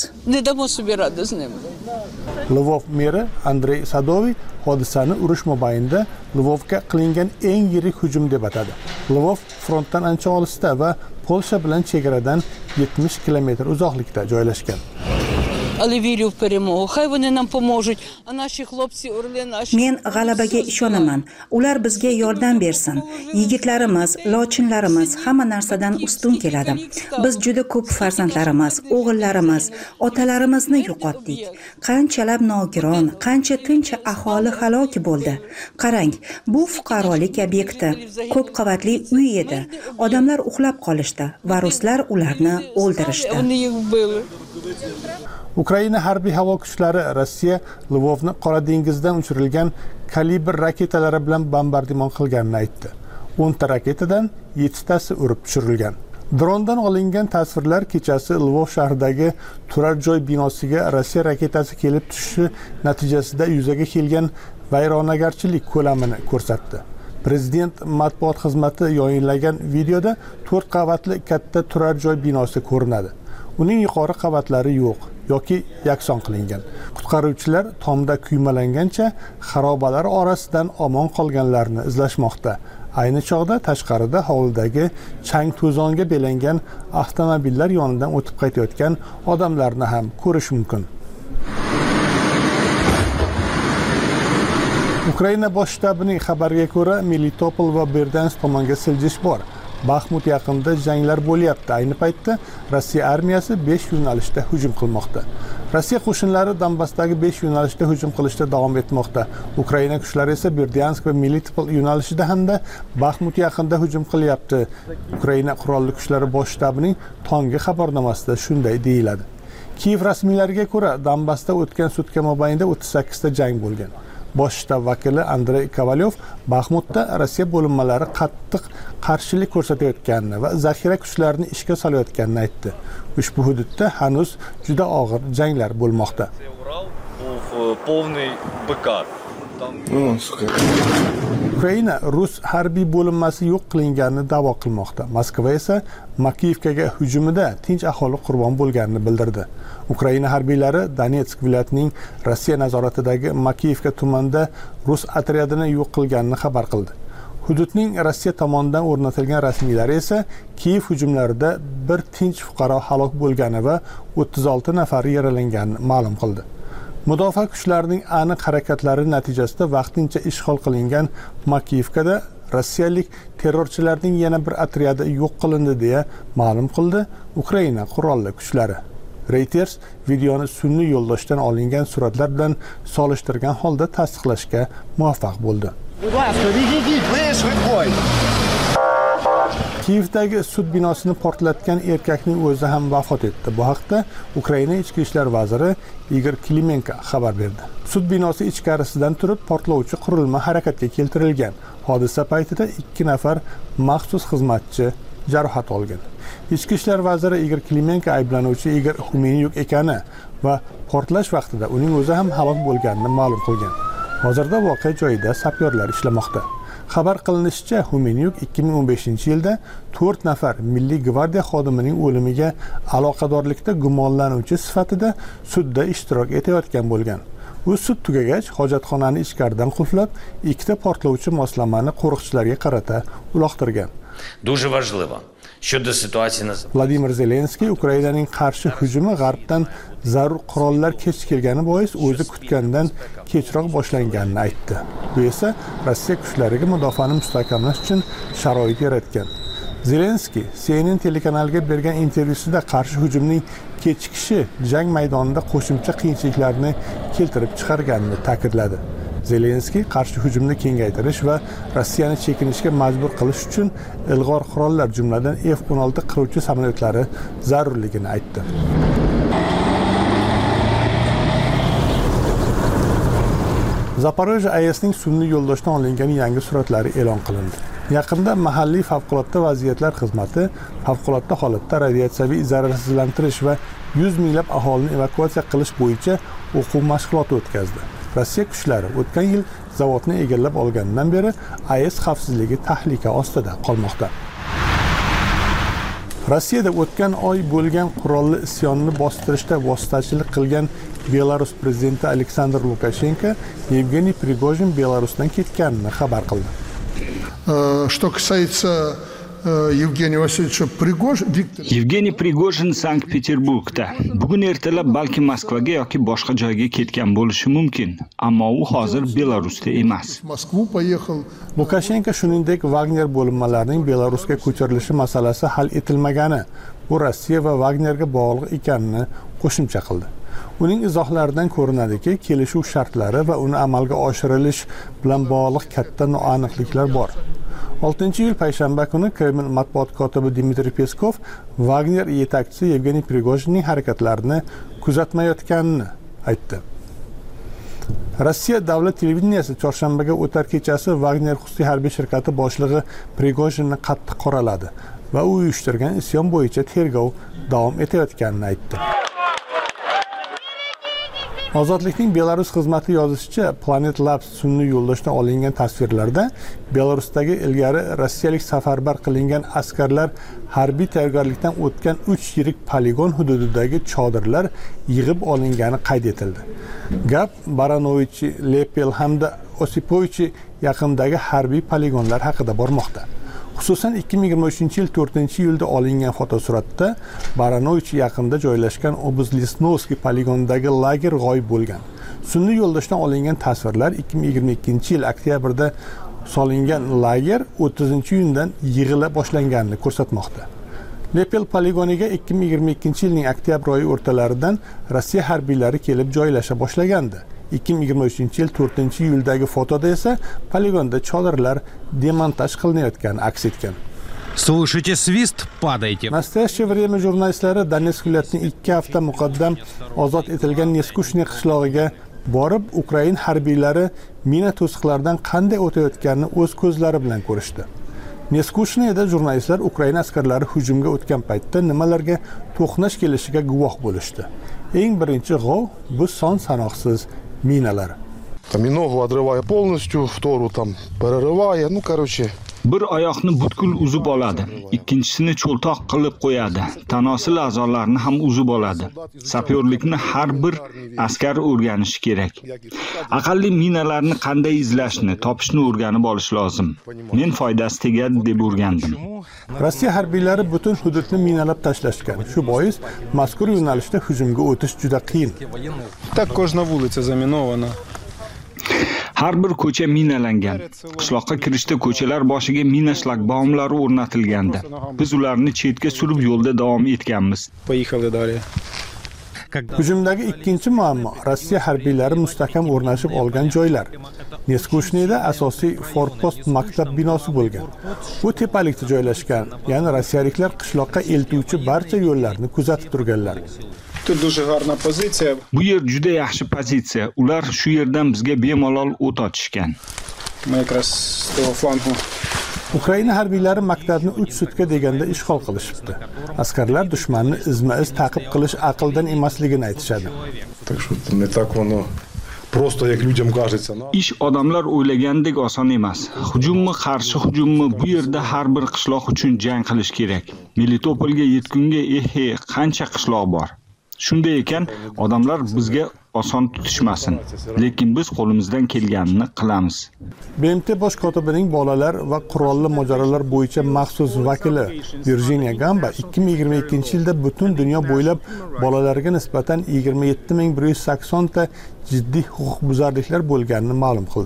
Lvov meri Andrey Sadoviy hodisani urush mobaynida Lvovga qilingan eng yirik hujum deb atadi. Lvov frontdan ancha olisda va Polsha bilan chegaradan yetmish kilometr uzoqlikda joylashgan. Men g'alabaga ishonaman. Ular bizga yordam bersin. Yigitlarimiz, lochinlarimiz hamma narsadan ustun keladi. Biz juda ko'p farzandlarimiz, o'g'illarimiz, otalarimizni yo'qotdik. Qanchalar nogiron, qancha tinch aholi halok bo'ldi. Qarang, bu fuqarolik obyekti, ko'p qavatli uy edi. Odamlar uxlab qolishdi va ruslar ularni o'ldirishdi. Ukraina harbiy havo kuchlari Rossiya Lvovni Qora dengizdan uchirilgan kalibr raketalari bilan bombardimon qilganini aytdi. o'nta raketadan yettitasi urib tushirilgan. Drondan olingan tasvirlar kechasi Lvov shahridagi turar joy binosiga Rossiya raketasi kelib tushishi natijasida yuzaga kelgan vayronagarchilik ko'lamini ko'rsatdi. Prezident matbuot xizmati yayinlagan videoda to'rt qavatli katta turar joy binosi ko'rinadi. Uning yuqori qavatlari yo'q yoki yakson qilingan. Qutqaruvchilar tomda kuymalangancha xarobalar orasidan omon qolganlarni izlashmoqda. Ayni chog'da tashqarida hovlidagi chang to'zonga belangan avtomobillar yonidan o'tib qaytayotgan odamlarni ham ko'rish mumkin. Ukraina bosh shtabining xabariga ko'ra, Melitopol va Berdansk tomonga siljish bor. Baxmut yaqinida janglar bo'lyapti. Ayni paytda Rossiya armiyasi besh yo'nalishda hujum qilmoqda. Rossiya qo'shinlari Donbassdagi besh yo'nalishda hujum qilishda davom etmoqda. Ukraina kuchlari esa Berdyansk va Melitopol yo'nalishida hamda Baxmut yaqinida hujum qilyapti. Ukraina qurolli kuchlari bosh shtabining tonggi xabarnomasida shunday deyiladi. Kiyev rasmiylariga ko'ra, Donbassda o'tgan sutka mobaynida o'ttiz sakkizta jang bo'lgan. Bosh shtab vakili Andrey Kovalyov Baxmutda Rossiya bo'linmalari qattiq qarshilik ko'rsatayotganini va zaxira kuchlarini ishga solayotganini aytdi. Ushbu hududda hanuz juda og'ir janglar bo'lmoqda. Ukraina Rus harbiy bo'linmasi yo'q qilinganini da'vo qilmoqda. Moskva esa Makiyevkaga hujumida tinch aholi qurbon bo'lganini bildirdi. Ukraina harbiylari Donetsk viloyatining Rossiya nazoratidagi Makiyevka tumanida Rus otryadini yo'q qilganini xabar qildi. Hududning Rossiya tomonidan o'rnatilgan rasmiylari esa Kiyev hujumlarida bir tinch fuqaro halok bo'lgani va o'ttiz olti nafar yaralanganini ma'lum qildi. Mudofaa kuchlarining aniq harakatlari natijasida vaqtincha ishg'ol qilingan Makiyevkada rossiyalik terrorchilarning yana bir otryadi yo'q qilindi deya ma'lum qildi Ukraina qurolli kuchlari. Reuters videoni sun'iy yo'ldoshdan olingan suratlar bilan solishtirgan holda tasdiqlashga muvaffaq bo'ldi. Kiyevdagi sud binosini portlatgan erkakning o'zi ham vafot etdi. Bu haqda Ukraina ichki ishlar vaziri Igor Klimenko xabar berdi. Sud binosi ichkarisidan turib portlovchi qurilma harakatga keltirilgan. Hodisa paytida ikki nafar maxsus xizmatchi jarohat olgan. Ichki ishlar vaziri Igor Klimenko ayblanuvchi Igor Xumenyuk ekani va portlash vaqtida uning o'zi ham halok bo'lganini ma'lum qilgan. Hozirda voqea joyida sapyorlar ishlamoqda. Xabar qilinishicha, Xumenyuk ikki ming o'n beshinchi yilda to'rt nafar Milliy gvardiya xodimining o'limiga aloqadorlikda gumonlanuvchi sifatida sudda ishtirok etayotgan bo'lgan. U sud tugagach, hojatxonani ichkaridan qulflab, ikkita portlovchi moslamani qo'riqchilarga qarata uloqtirgan. Дуже важливо. Щодо ситуації на Vladimir Zelenskiy Ukrainaning qarshi hujumi g'arbdan zarur qurollar kech kelgani bois o'zi kutgandan kechroq boshlanganini aytdi. Bu esa Rossiya kuchlariga mudofaani mustahkamlash uchun sharoit yaratgan. Zelenskiy C N N telekanaliga bergan intervyusida qarshi hujumning kechikishi jang maydonida qo'shimcha qiyinchiliklarni keltirib chiqarganini ta'kidladi. Zelenskiy qarshi hujumni kengaytirish va Rossiyani chekinishga majbur qilish uchun ilg'or qurollar, jumladan F o'n olti qiruvchi samolyotlari zarurligini aytdi. Zaporojye A E S'ning sun'iy yo'ldoshdan olingan yangi suratlari e'lon qilindi. Yaqinda mahalliy favqulodda vaziyatlar xizmati favqulodda holatda radiatsiyaviy zararsizlantirish va yuz minglab aholini evakuatsiya qilish bo'yicha o'quv mashg'uloti o'tkazdi. Rossiya kuchlari o'tgan yil zavodni egallab olganidan beri A E S xavfsizligi tahlika ostida qolmoqda. Rossiyada o'tgan oy bo'lgan qurolli isyonni bostirishda vositachilik qilgan Belarus prezidenti Aleksandr Lukashenko Yevgeniy Prigojin Belarusdan ketganini xabar qildi. Что касается Yevgeniy Vasilyevich Prigojin, Yevgeniy Prigojin Sankt-Peterburgda. Bugun ertalab balki Moskvaga yoki boshqa joyga ketgan bo'lishi mumkin, ammo u hozir Belarusda emas. Moskva поехал. Lukashenko shuningdek Wagner bo'linmalarining Belarusga ko'chirilishi masalasi hal etilmagani, bu Rossiya va Wagnerga bog'liq ekanini qo'shimcha qildi. Uning izohlaridan ko'rinadiki, kelishuv shartlari va uni amalga oshirilish bilan bog'liq katta noaniqliklar bor. oltinchi iyul payshanba kuni Kreml matbuot kotibi Dmitriy Peskov Wagner yetakchisi Yevgeniy Prigojinning harakatlarini kuzatmayotganini aytdi. Rossiya davlat televideniyasi chorshanbaga o'tar kechasi Wagner xususiy harbiy shirkati boshlig'i Prigojinni qattiq qoraladi va u uyushtirgan isyon bo'yicha tergov davom etayotganini aytdi. Ozodlikning Belarus xizmati yozishicha, Planet Labs sun'iy yo'ldoshdan olingan tasvirlarda Belarusdagi ilgari rossiyalik safarbar qilingan askarlar harbiy tayyorgarlikdan o'tgan uch yirik poligon hududidagi chodirlar yig'ib olingani qayd etildi. Gap Baranovich, Lepel hamda Osipovich yaqinidagi harbiy poligonlar haqida bormoqda. Xususan ikki ming yigirma uchinchi yil to'rtinchi iyulda olingan fotosuratda Baranovich yaqinida joylashgan Obuzlesnovskiy poligonidagi lager g'oyib bo'lgan. Sun'iy yo'ldoshdan olingan tasvirlar ikki ming yigirma ikkinchi yil oktyabrda solingan lager o'ttizinchi iyundan yig'ila boshlanganini ko'rsatmoqda. Lepel poligoniga ikki ming yigirma ikkinchi yilning oktyabr oyi o'rtalaridan Rossiya harbiylari kelib joylasha boshlagandi. ikki ming yigirma uchinchi yil to'rtinchi iyuldagi fotoda esa poligonda chodirlar demontaj qilinayotgani aks etgan. Слушайте свист, падайте. Nastoящее время jurnalistlari Donetsk viloyatining ikki hafta muqaddam ozod etilgan Neskushniy qishlog'iga borib, Ukraina harbiylari mina to'siqlaridan qanday o'tayotganini o'z ko'zlari bilan ko'rishdi. Neskushniyda jurnalistlar Ukraina askarlari hujumga o'tgan paytda nimalarga to'qnash kelishiga guvoh bo'lishdi. Eng birinchi g'ov bu son sanoqsiz minalar. Там и ногу отрывая полностью, вторую там прорывая, ну, короче. Bir oyoqni butkul uzib oladi, ikkinchisini cho'ltoq qilib qo'yadi, tanosil a'zolarini ham uzib oladi. Sapyorlikni har bir askar o'rganishi kerak. Aqalli minalarni qanday izlashni, topishni o'rganib olish lozim. Men foydasi tegadi deb o'rgandim. Rossiya harbiylari butun hududni minalab tashlashgan. Shu bois mazkur yo'nalishda hujumga o'tish juda qiyin. Так кожна вулиця замінована. Har bir ko'cha minalangan. Qishloqqa kirishda ko'chalar boshiga mina shlagbaumlari o'rnatilgandi. Biz ularni chetga surib yo'lda davom etganmiz. Поїхали далі. Hujumdagi ikkinchi muammo Rossiya harbiylari mustahkam o'rnashib olgan joylar. Neskushniyda asosiy forpost maktab binosi bo'lgan. Bu tepalikda joylashgan, ya'ni rossiyaliklar qishloqqa eltuvchi barcha yo'llarni kuzatib turganlar. Тут дуже гарна позиція. Bu yer juda yaxshi pozitsiya. Ular shu yerdan bizga bemalol o't ochishgan. Ми якраз з того флангу. Ukraina harbiylari maktabni uch sutka deganda ishg'ol qilishibdi. Askarlar dushmanni izma-iz ta'qib qilish aqldan emasligini aytishadi. Так що не так воно просто як людям кажеться. Ish odamlar o'ylagandek oson emas. Hujummi, qarshi hujummi, bu yerda har bir qishloq uchun jang qilish kerak. Melitopolga yetgunga ehe qancha qishloq bor. Shunday ekan, odamlar bizga oson tutishmasin, lekin biz qo'limizdan kelganini qilamiz. B M T bosh kotibining bolalar va qurolli mojarolar bo'yicha maxsus vakili Virginia Gamba ikki ming yigirma ikkinchi yilda butun dunyo bo'ylab bolalarga nisbatan yigirma yetti ming bir yuz sakson ta jiddiy huquqbuzarliklar bo'lganini ma'lum qildi.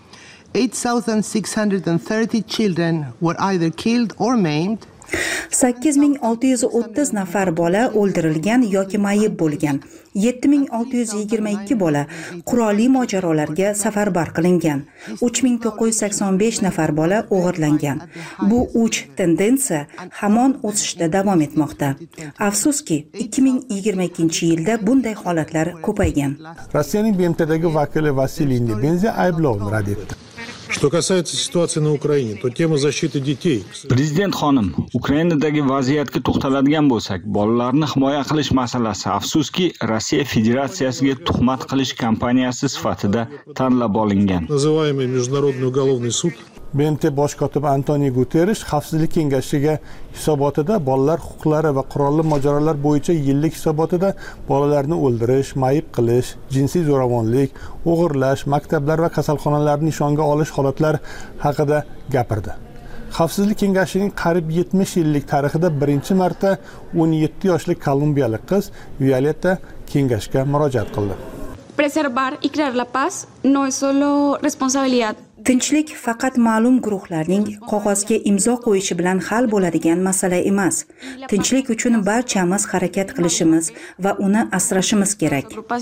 eight thousand six hundred thirty children were either killed or maimed. sakkiz ming olti yuz o'ttiz nafar bola o'ldirilgan yoki mayib bo'lgan. yetti ming olti yuz yigirma ikki bola qurolli mojarolarga safarbar qilingan. uch ming to'qqiz yuz sakson besh nafar bola o'g'irlangan. Bu uch tendensiya hamon o'sishda davom etmoqda. Afsuski, ikki ming yigirma ikkinchi yilda bunday holatlar ko'paygan. Rossiyaning B M Tdagi vakili Vasiliy Nebenziya ayblovni rad etdi. Что касается ситуации на Украине, то тема защиты детей. Prezident xonim, Ukrainadagi vaziyatga to'xtaladigan bo'lsak, bolalarni himoya qilish masalasi afsuski Rossiya Federatsiyasiga tuhmat qilish kampaniyasi sifatida tanlab olingan. Называемый Международный уголовный суд. B M T bosh kotibi Antonio Guterres Xavfsizlik kengashiga hisobotida bolalar huquqlari va qurolli mojarolar bo'yicha yillik hisobotida bolalarni o'ldirish, mayib qilish, jinsiy zo'ravonlik, o'g'irlash, maktablar va kasalxonalarni nishonga olish holatlari haqida gapirdi. Xavfsizlik kengashining qariyb yetmish yillik tarixida birinchi marta o'n yetti yoshli kolumbiyalik qiz Violeta kengashga murojaat qildi. Preservar y crear la paz no es solo responsabilidad. Tinchlik faqat ma'lum guruhlarning qog'ozga imzo qo'yishi bilan hal bo'ladigan masala emas. Tinchlik uchun barchamiz harakat qilishimiz va uni asrashimiz kerak.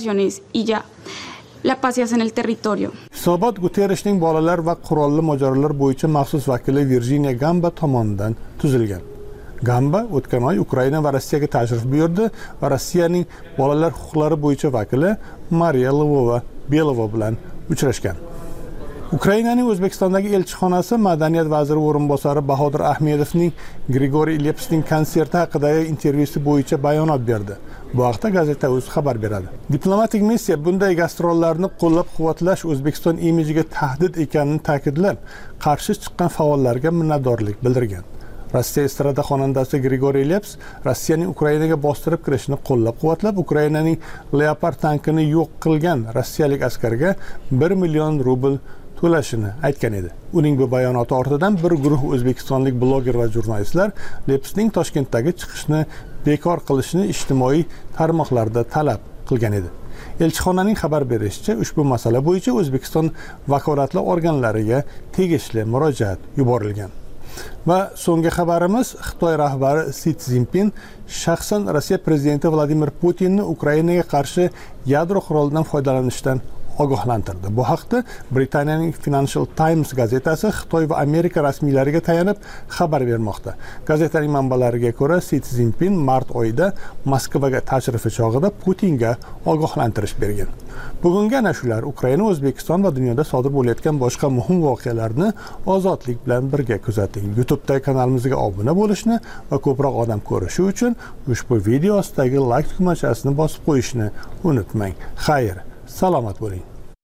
La paz en el territorio. Hisobot Guterresning bolalar va qurolli mojarolar bo'yicha maxsus vakili Virginia Gamba tomonidan tuzilgan. Gamba o'tgan oy Ukraina va Rossiyaga tashrif buyurdi va Rossiyaning bolalar huquqlari bo'yicha vakili Mariya Lvova-Belova bilan uchrashgan. Ukrainaning O'zbekistondagi elchixonasi madaniyat vaziri o'rinbosari Bahodir Ahmedovning Grigoriy Lepsning konserti haqidagi intervyusi bo'yicha bayonot berdi. Bu haqda Gazeta.uz xabar beradi. Diplomatik missiya bunday gastrollarni qo'llab-quvvatlash O'zbekiston imijiga tahdid ekanini ta'kidlab, qarshi chiqqan faollarga minnatdorlik bildirgan. Rossiya estrada xonandasi Grigoriy Leps Rossiyaning Ukrainaga bostirib kirishini qo'llab-quvvatlab, Ukrainaning Leopard tankini yo'q qilgan rossiyalik askarga bir million rubl to'lashini aytgan edi. Uning bu bayonoti ortidan bir guruh o'zbekistonlik bloger va jurnalistlar Lepsning Toshkentdagi chiqishni bekor qilishni ijtimoiy tarmoqlarda talab qilgan edi. Elchixonaning xabar berishicha, ushbu masala bo'yicha O'zbekiston vakolatli organlariga tegishli murojaat yuborilgan. Va so'nggi xabarimiz, Xitoy rahbari Si Szinpin shaxsan Rossiya prezidenti Vladimir Putinni Ukrainaga qarshi yadro qurolidan foydalanishdan ogohlantirdi. Bu haqda Britaniyaning Financial Times gazetasi Xitoy va Amerika rasmiylariga tayanib xabar bermoqda. Gazetaning manbalariga ko'ra, Si Szinpin mart oyida Moskvaga tashrifi chog'ida Putinga ogohlantirish bergan. Bugungi ana shular Ukraina, O'zbekiston va dunyoda sodir bo'layotgan boshqa muhim voqealarni ozodlik bilan birga kuzating. YouTube'dagi kanalimizga obuna bo'lishni va ko'proq odam ko'rishi uchun ushbu video ostidagi like tugmachasini bosib qo'yishni unutmang. Xayr, salomat bo'ling.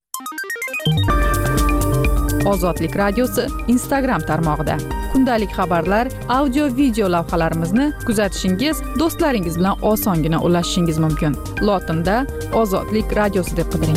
Ozodlik radiosi Instagram tarmog'ida kundalik xabarlar, audio video lavhalarimizni kuzatishingiz, do'stlaringiz bilan osongina ulashishingiz mumkin. Lotinda Ozodlik radiosi deb qidiring.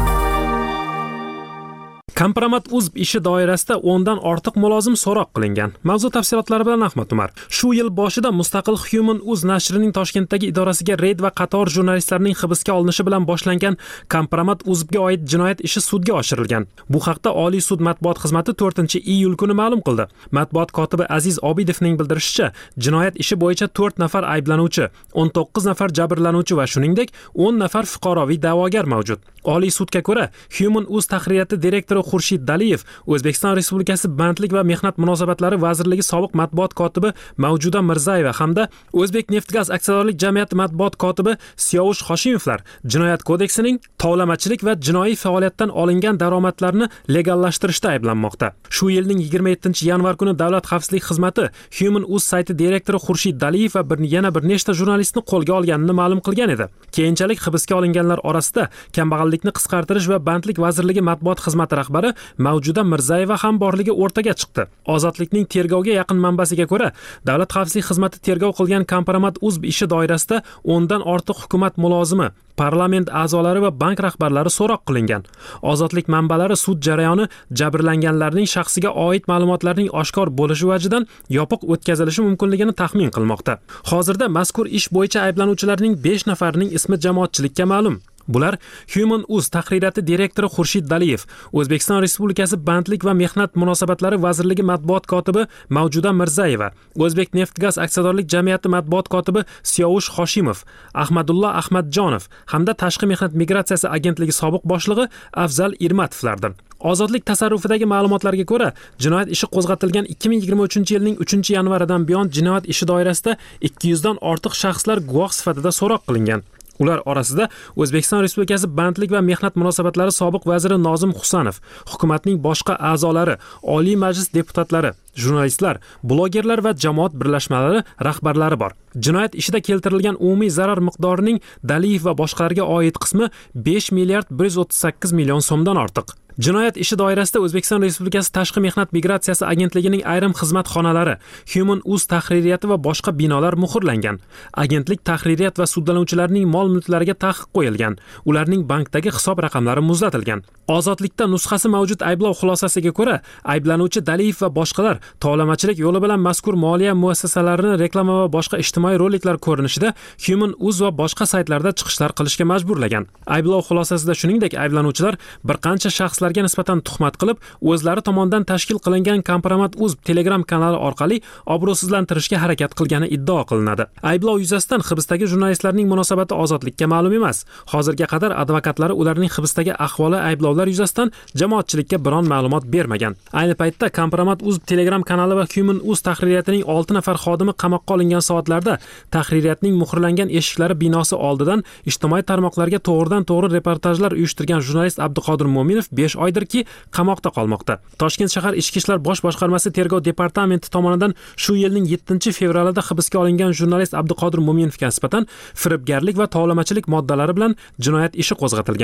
Kompromat.uz ishi doirasida o'ndan ortiq mulozim so'roq qilingan. Mavzu tafsilotlari bilan Ahmad Umar. Shu yil boshida mustaqil Human.uz nashrining Toshkentdagi idorasiga reyd va qator jurnalistlarning hibsga olinishi bilan boshlangan Kompromat.uzga oid jinoyat ishi sudga oshirilgan. Bu haqda Oliy sud matbuot xizmati to'rtinchi iyul kuni ma'lum qildi. Matbuot kotibi Aziz Obidovning bildirishicha, jinoyat ishi bo'yicha to'rt nafar ayblanuvchi, o'n to'qqiz nafar jabrlanuvchi va shuningdek o'n nafar fuqaroviy da'vogar mavjud. Oliy sudga ko'ra, Human.uz tahririyati direktori Xurshid Daliyev, O'zbekiston Respublikasi Bandlik va mehnat munosabatlari vazirligi sobiq matbuot kotibi Mavjuda Mirzayeva hamda O'zbek Neftgaz aksiyadorlik jamiyati matbuot kotibi Siyovush Hoshimovlar Jinoyat kodeksining tovlamachilik va jinoiy faoliyatdan olingan daromadlarni legallashtirishda ayblanmoqda. Shu yilning yigirma yettinchi yanvar kuni Davlat xavfsizlik xizmati Human.uz sayti direktori Xurshid Daliyev va bir yana bir nechta jurnalistni qo'lga olganini ma'lum qilgan edi. Keyinchalik hibsga olinganlar orasida kambag'allikni qisqartirish va bandlik vazirligi matbuot xizmati rahbari Mavjuda Mirzayeva ham borligi o'rtaga chiqdi. Ozodlikning tergovga yaqin manbasiga ko'ra, Davlat xavfsizlik xizmati tergov qilgan Kompromat.uz ishi doirasida o'ndan ortiq hukumat mulozimi, parlament a'zolari va bank rahbarlari so'roq qilingan. Ozodlik manbalari sud jarayoni jabrlanganlarning shaxsiga oid ma'lumotlarning oshkor bo'lishi vajidan yopiq o'tkazilishi mumkinligini taxmin qilmoqda. Hozirda mazkur ish bo'yicha ayblanuvchilarning besh nafarining ismi jamoatchilikka ma'lum. Bular Human.uz tahririyati direktori Xurshid Daliyev, O'zbekiston Respublikasi Bandlik va mehnat munosabatlari vazirligi matbuot kotibi Mavjuda Mirzayeva, O'zbek Neftgaz aksiyadorlik jamiyati matbuot kotibi Siyovush Hoshimov, Ahmadullo Ahmadjonov hamda Tashqi mehnat migratsiyasi agentligi sobiq boshlig'i Afzal Irmatovlardir. Ozodlik tasarrufidagi ma'lumotlarga ko'ra, jinoyat ishi qo'zg'atilgan ikki ming yigirma uchinchi yilning uchinchi yanvaridan buyon jinoyat ishi doirasida ikki yuzdan ortiq shaxslar guvoh sifatida so'roq qilingan. Ular orasida O'zbekiston Respublikasi Bandlik va mehnat munosabatlari sobiq vaziri Nozim Husanov, hukumatning boshqa a'zolari, Oliy Majlis deputatlari, jurnalistlar, blogerlar va jamoat birlashmalari rahbarlari bor. Jinoyat ishida keltirilgan umumiy zarar miqdorining Daliyev va boshqalarga oid qismi besh milliard bir yuz o'ttiz sakkiz million so'mdan ortiq. Jinoyat ishi doirasida O'zbekiston Respublikasi Tashqi mehnat migratsiyasi agentligining ayrim xizmat xonalari, Human.uz tahririyati va boshqa binolar muhrlangan. Agentlik tahririyat va sudlanuvchilarning mol-mulklariga taqiq qo'yilgan. Ularning bankdagi hisob raqamlari muzlatilgan. Ozodlikda nusxasi mavjud ayblov xulosasiga ko'ra, ayblanuvchi Daliyev va boshqalar tovlamachilik yo'li bilan mazkur moliya muassasalarini reklama va boshqa ijtimoiy roliklar ko'rinishida Human.uz va boshqa saytlarda chiqishlar qilishga majburlagan. Ayblov xulosasida shuningdek ayblanuvchilar bir qancha shaxslar shaxslarga nisbatan tuhmat qilib, o'zlari tomonidan tashkil qilingan Kompromat.uz Telegram kanali orqali obro'sizlantirishga harakat qilgani iddao qilinadi. Ayblov yuzasidan hibsdagi jurnalistlarning munosabati ozodlikka ma'lum emas. Hozirga qadar advokatlari ularning hibsdagi ahvoli ayblovlar yuzasidan jamoatchilikka biron ma'lumot bermagan. Ayni paytda Kompromat.uz Telegram kanali va Human.uz tahririyatining olti nafar xodimi qamoqqa olingan soatlarda tahririyatning muhrlangan eshiklari binosi oldidan ijtimoiy tarmoqlarga to'g'ridan-to'g'ri reportajlar uyushtirgan jurnalist Abduqodir Mo'minov besh oydirki qamoqda qolmoqda. Toshkent shahar Ichki ishlar bosh boshqarmasi tergov departamenti tomonidan shu yilning yettinchi fevralida hibsga olingan jurnalist Abduqodir Mo'minovga nisbatan firibgarlik va tovlamachilik moddalari bilan jinoyat ishi qo'zg'atilgan.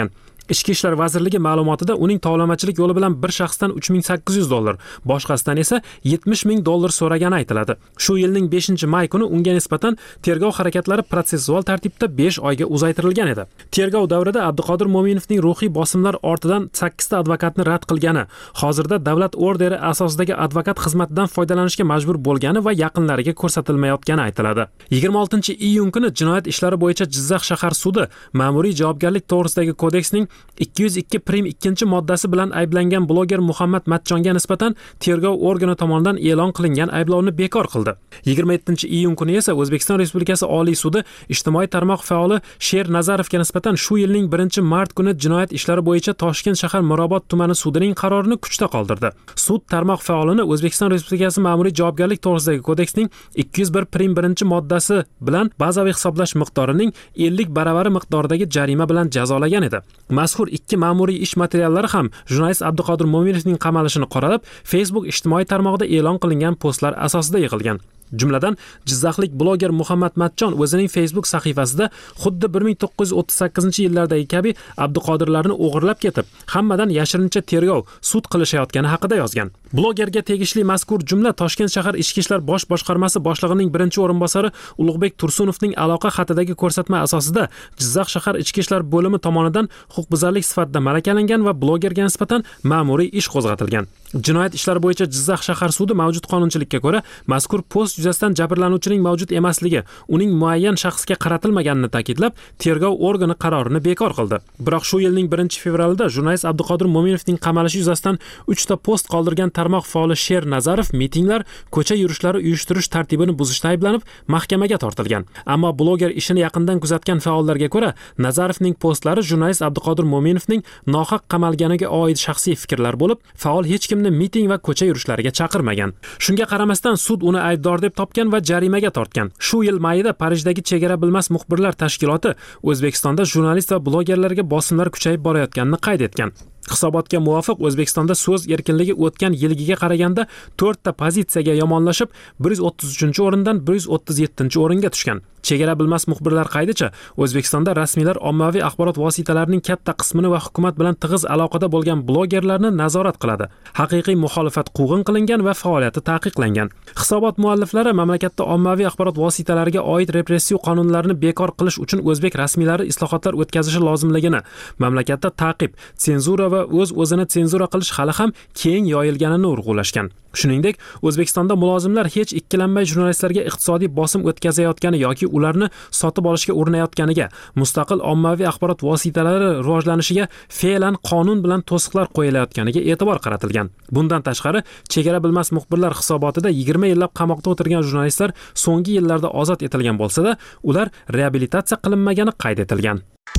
Ichki ishlar vazirligi ma'lumotida uning tovlamachilik yo'li bilan bir shaxsdan uch ming sakkiz yuz dollar, boshqasidan esa yetmish ming dollar so'ragani aytiladi. Shu yilning beshinchi may kuni unga nisbatan tergov harakatlari protsessual tartibda besh oyga uzaytirilgan edi. Tergov davrida Abduqodir Mo'minovning ruhiy bosimlar ortidan sakkizta advokatni rad qilgani, hozirda davlat orderi asosidagi advokat xizmatidan foydalanishga majbur bo'lgani va yaqinlariga ko'rsatilmayotgani aytiladi. yigirma oltinchi iyun kuni jinoyat ishlari bo'yicha Jizzax shahar sudi ma'muriy javobgarlik to'g'risidagi kodeksning ikki yuz ikki prim ikkinchi moddasi bilan ayblangan bloger Muhammad Matchonga nisbatan tergov organi tomonidan e'lon qilingan ayblovni bekor qildi. yigirma yettinchi iyun kuni esa O'zbekiston Respublikasi Oliy sudi ijtimoiy tarmoq faoli Sher Nazarovga nisbatan shu yilning birinchi mart kuni jinoyat ishlari bo'yicha Toshkent shahar Mirobod tumani sudining qarorini kuchda qoldirdi. Sud tarmoq faolini O'zbekiston Respublikasi ma'muriy javobgarlik to'g'risidagi kodeksning ikki yuz bir prim birinchi moddasi bilan bazaviy hisoblash miqdorining ellik baravari miqdoridagi jarima bilan jazolagan edi. Mazkur ikki ma'muriy ish materiallari ham jurnalist Abduqodir Mo'minovning qamalishini qoralab, Facebook ijtimoiy tarmog'ida e'lon qilingan postlar asosida yig'ilgan. Jumladan, Jizzaxlik bloger Muhammad Matchon o'zining Facebook sahifasida xuddi bir ming to'qqiz yuz o'ttiz sakkizinchi yillardagi kabi Abduqodirlarni o'g'irlab ketib, hammadan yashirincha tergov, sud qilishayotgani haqida yozgan. Blogerga tegishli mazkur jumla Toshkent shahar Ichki ishlar bosh boshqarmasi boshlig'ining birinchi o'rinbosari Ulug'bek Tursunovning aloqa xatidagi ko'rsatma asosida Jizzax shahar Ichki ishlar bo'limi tomonidan huquqbuzarlik sifatida malakalangan va blogerga nisbatan ma'muriy ish qo'zg'atilgan. Jinoyat ishlari bo'yicha Jizzax shahar sudi mavjud qonunchilikka ko'ra mazkur post yuzasidan jabrlanuvchining mavjud emasligi, uning muayyan shaxsga qaratilmaganini ta'kidlab, tergov organi qarorini bekor qildi. Biroq shu yilning birinchi fevralida jurnalist Abduqodir Mo'minovning qamalishi yuzasidan uch ta post qoldirgan tarmoq faoli Sher Nazarov mitinglar, ko'cha yurishlari uyushtirish tartibini buzishda ayblanib, mahkamaga tortilgan. Ammo bloger ishini yaqindan kuzatgan faollarga ko'ra, Nazarovning postlari jurnalist Abduqodir Mo'minovning nohaq qamalganiga oid shaxsiy fikrlar bo'lib, faol hech kimni miting va ko'cha yurishlariga chaqirmagan. Shunga qaramasdan sud uni aybdor deb topgan va jarimaga tortgan. Shu yil mayida Parijdagi chegara bilmas muxbirlar tashkiloti O'zbekistonda jurnalist va blogerlarga bosimlar kuchayib borayotganini qayd etgan. Hisobotga muvofiq O'zbekistonda so'z erkinligi o'tgan yilgiga qaraganda to'rt ta pozitsiyaga yomonlashib, bir yuz o'ttiz uchinchi o'rindan bir yuz o'ttiz yettinchi o'ringa tushgan. Chegara bilmas muxbirlar qaydicha, O'zbekistonda rasmiylar ommaviy axborot vositalarining katta qismini va hukumat bilan tig'iz aloqada bo'lgan blogerlarni nazorat qiladi. Haqiqiy muxolifat quvg'in qilingan va faoliyati taqiqlangan. Hisobot mualliflari mamlakatda ommaviy axborot vositalariga oid repressiv qonunlarni bekor qilish uchun o'zbek rasmiylari islohotlar o'tkazishi lozimligini, mamlakatda ta'qib, senzura va o'z-o'zini senzura qilish hali ham keng yoyilganini urg'ulashgan. Shuningdek, O'zbekistonda mulozimlar hech ikkilanmay jurnalistlarga iqtisodiy bosim o'tkazayotgani yoki ularni sotib olishga urinayotganiga, mustaqil ommaviy axborot vositalari rivojlanishiga fe'lan qonun bilan to'siqlar qo'yilayotganiga e'tibor qaratilgan. Bundan tashqari, chegara bilmas muxbirlar hisobotida yigirma yillab qamoqda o'tirgan jurnalistlar so'nggi yillarda ozod etilgan bo'lsa-da, ular reabilitatsiya qilinmagani qayd etilgan.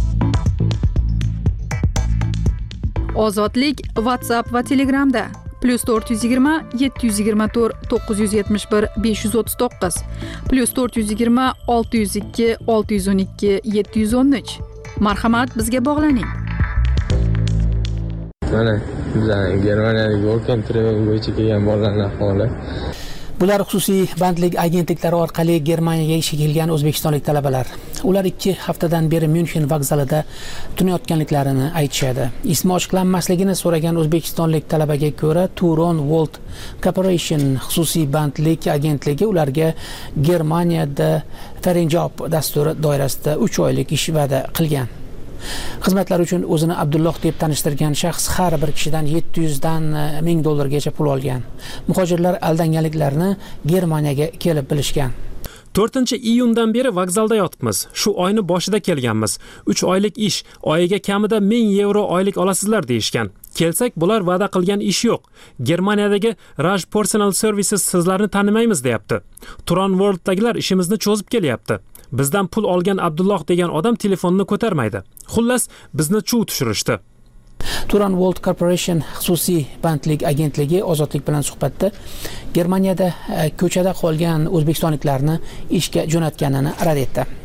Ozodlik WhatsApp va Telegramda plus to'rt yuz yigirma yetti yuz yigirma to'rt to'qqiz yuz yetmish bir besh yuz o'ttiz to'qqiz plus to'rt yuz yigirma olti yuz ikki olti yuz o'n ikki yetti yuz o'n uch. Marhamat, bizga bog'laning. Mana bizning Germaniyadagi Work and Travel bo'yicha kelgan bolalarning ahvoli. Bular xususiy bandlik agentliklari orqali Germaniyaga ishga kelgan o'zbekistonlik talabalar. Ular ikki haftadan beri München vokzalida tunayotganliklarini aytishadi. Ismi ochiqlanmasligini so'ragan o'zbekistonlik talabaga ko'ra, Turon World Corporation xususiy bandlik agentligi ularga Germaniyada Ferienjob dasturi doirasida uch oylik ish va'da qilgan. Xizmatlar uchun o'zini Abdulloh deb tanishtirgan shaxs har bir kishidan yetti yuz dan ming dollargacha pul olgan. Muhojirlar aldanganliklarini Germaniyaga kelib bilishgan. to'rtinchi iyundan beri vokzalda yotibmiz. Shu oyni boshida kelganmiz. uch oylik ish, oyiga kamida ming yevro oylik olasizlar deyishgan. Kelsak, bular va'da qilgan ish yo'q. Germaniyadagi Raj Personal Services sizlarni tanimaymiz deyapti. Turon Worlddagilar ishimizni cho'zib kelyapti. Bizdan pul olgan Abdulloh degan odam telefonni ko'tarmaydi. Xullas, bizni chuv tushirishdi. Turon World Corporation xususiy bandlik agentligi Ozodlik bilan suhbatda Germaniyada ko'chada qolgan o'zbekistonliklarni ishga jo'natganini rad etdi.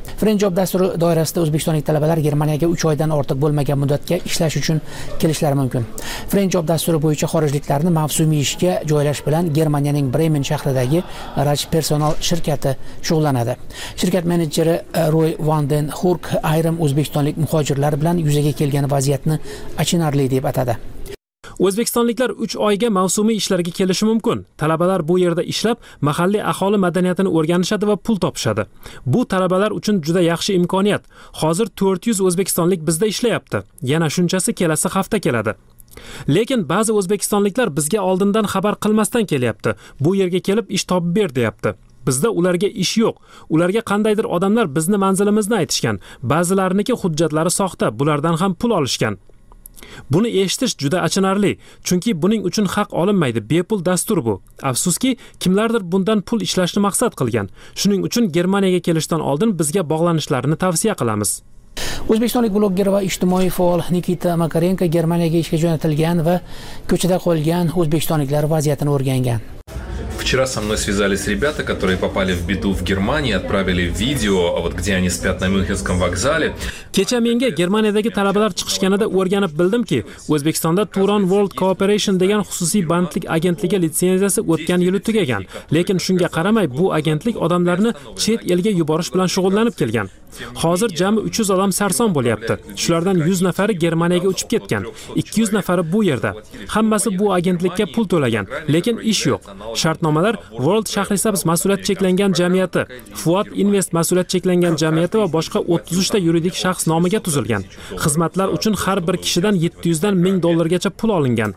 Friend Job dasturi doirasida o'zbekistonlik talabalar Germaniyaga uch oydan ortiq bo'lmagan muddatga ishlash uchun kelishlari mumkin. Friend Job dasturi bo'yicha xorijliklarni mavsumiy ishga joylash bilan Germaniyaning Bremen shahridagi Raj Personal shirkati shug'ullanadi. Shirkat menejeri Roy van den Hurk ayrim o'zbekistonlik muhojirlar bilan yuzaga kelgan vaziyatni achinarli deb atadi. O'zbekistonliklar uch oyga mavsumiy ishlarga kelishi mumkin. Talabalar bu yerda ishlab, mahalliy aholi madaniyatini o'rganishadi va pul topishadi. Bu talabalar uchun juda yaxshi imkoniyat. Hozir to'rt yuz o'zbekistonlik bizda ishlayapti. Yana shunchasi kelasi hafta keladi. Lekin ba'zi o'zbekistonliklar bizga oldindan xabar qilmasdan kelyapti. Bu yerga kelib ish topib ber deyapti. Bizda ularga ish yo'q. Ularga qandaydir odamlar bizni manzilimizni aytishgan. Ba'zilariniki hujjatlari soxta, bulardan ham pul olishgan. Buni eshitish juda achinarli, chunki buning uchun haq olinmaydi, bepul dastur bu. Afsuski, kimlardir bundan pul ishlashni maqsad qilgan. Shuning uchun Germaniyaga kelishdan oldin bizga bog'lanishlarini tavsiya qilamiz. O'zbekistonlik blogger va ijtimoiy faol Nikita Makarenko Germaniyaga ishga jo'natilgan va ko'chada qolgan o'zbekistonliklar vaziyatini o'rgangan. Вчера со мной связались ребята, которые попали в беду в Германии, отправили видео, вот где они спят на Мюнхенском вокзале. Kecha menga Germaniyadagi talabalar chiqishganida o'rganib bildimki, O'zbekistonda Turon World Cooperation degan xususiy bandlik agentligi litsenziyasi o'tgan yili tugagan. Lekin shunga qaramay bu agentlik odamlarni chet elga yuborish bilan shug'ullanib kelgan. Hozir jami uch yuz odam sarson bo'lyapti. Shulardan yuz nafari Germaniyaga uchib ketgan. ikki yuz nafari bu yerda. Hammasi bu agentlikka pul to'lagan, lekin ish yo'q. Shartnomalar World Shahrisabz mas'uliyat cheklangan jamiyati, Fuat Invest mas'uliyat cheklangan jamiyati va boshqa o'ttiz uch ta yuridik shaxs nomiga tuzilgan. Xizmatlar uchun har bir kishidan yetti yuz dan ming dollargacha pul olingan.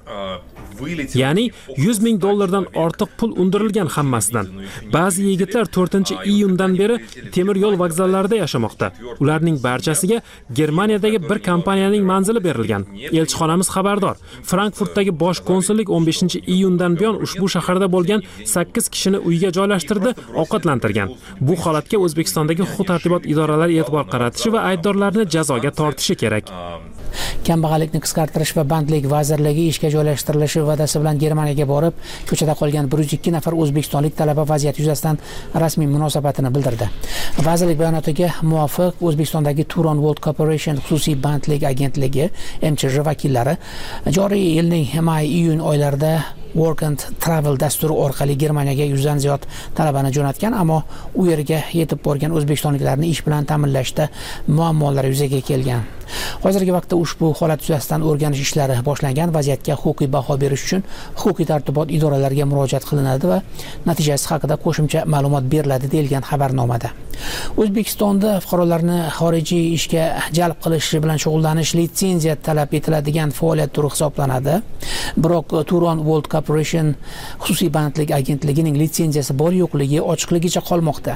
Ya'ni yuz ming dollardan ortiq pul undirilgan hammasidan. Ba'zi yigitlar to'rtinchi iyundan beri temir yo'l vokzallarida yashamoqda. Ularning barchasiga Germaniyadagi bir kompaniyaning manzili berilgan. Elchixonamiz xabardor. Frankfurtdagi bosh konsullik o'n beshinchi iyundan buyon ushbu shaharda bo'lgan sakkiz kishini uyga joylashtirdi, ovqatlantirgan. Bu holatga O'zbekistondagi huquq-tartibot idoralari e'tibor qaratishi va aybdorlarni jazoga tortishi kerak. Kambag'allikni qisqartirish va bandlik vazirligi ishga joylashtirilishi va'dasi bilan Germaniyaga borib, ko'chada qolgan bir yuz ikki nafar o'zbekistonlik talaba vaziyat yuzasidan rasmiy munosabatini bildirdi. Vazirlik bayonotiga muvofiq O'zbekistondagi Turon World Corporation xususiy bandlik agentligi M C J vakillari joriy yilning may-iyun oylarida Work and Travel dasturi orqali Germaniyaga yuzdan ziyod talabani jo'natgan, ammo u yerga yetib borgan o'zbekistonliklarni ish bilan ta'minlashda muammolar yuzaga kelgan. Hozirgi vaqtda ushbu holat yuzasidan o'rganish ishlari boshlangan. Vaziyatga huquqiy baho berish uchun huquqiy tartibot idoralariga murojaat qilinadi va natijasi haqida qo'shimcha ma'lumot beriladi deyilgan xabarnomada. O'zbekistonda fuqarolarni xorijiy ishga jalb qilish bilan shug'ullanish litsenziya talab etiladigan faoliyat turi hisoblanadi. Biroq Turon World Corporation xususiy bandlik agentligining litsenziyasi bor yo'qligi ochiqligicha qolmoqda.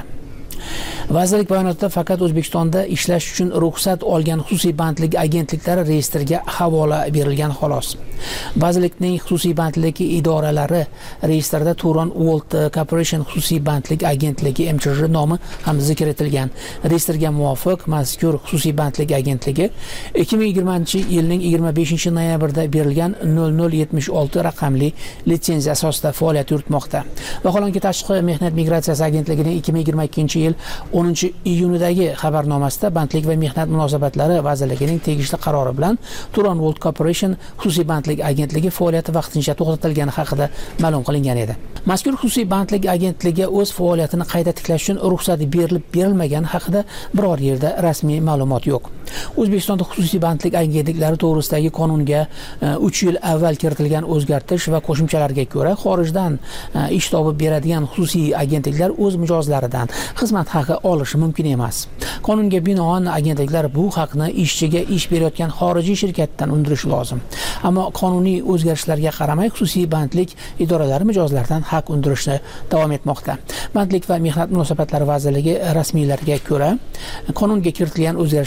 Vazirlik bayonotida faqat O'zbekistonda ishlash uchun ruxsat olgan xususiy bandlik agentliklari reyestriga havola berilgan xolos. Vazirlikning xususiy bandlik idoralari reyestrida Turon World Corporation xususiy bandlik agentligi M C J nomi ham zikr etilgan. Reyestrga muvofiq mazkur xususiy bandlik agentligi ikki ming yigirmanchi yilning yigirma beshinchi noyabrida berilgan nol nol yetmish olti raqamli litsenziya asosida faoliyat yuritmoqda. Vaholanki Tashqi mehnat migratsiyasi agentligining ikki ming yigirma ikkinchi yil o'ninchi iyunidagi xabarnomasida bandlik va mehnat munosabatlari vazirligining tegishli qarori bilan Turon World Corporation xususiy bandlik agentligi faoliyati vaqtincha to'xtatilgani haqida ma'lum qilingan edi. Mazkur xususiy bandlik agentligi o'z faoliyatini qayta tiklash uchun ruxsat berilib berilmagani haqida biror yerda rasmiy ma'lumot yo'q. O'zbekistonda xususiy bandlik agentliklari to'g'risidagi qonunga uch yil avval kiritilgan o'zgartirish va qo'shimchalarga ko'ra xorijdan ish topib beradigan xususiy agentliklar o'z mijozlaridan xizmat haqi olishi mumkin emas. Qonunga binoan agentliklar bu haqni ishchiga ish berayotgan xorijiy shirkatdan undirishi lozim. Ammo qonuniy o'zgarishlarga qaramay xususiy bandlik idoralari mijozlardan haq undirishni davom etmoqda. Bandlik va mehnat munosabatlari vazirligi rasmiylariga ko'ra, qonunga kiritilgan o'zgarishlar fuqarolar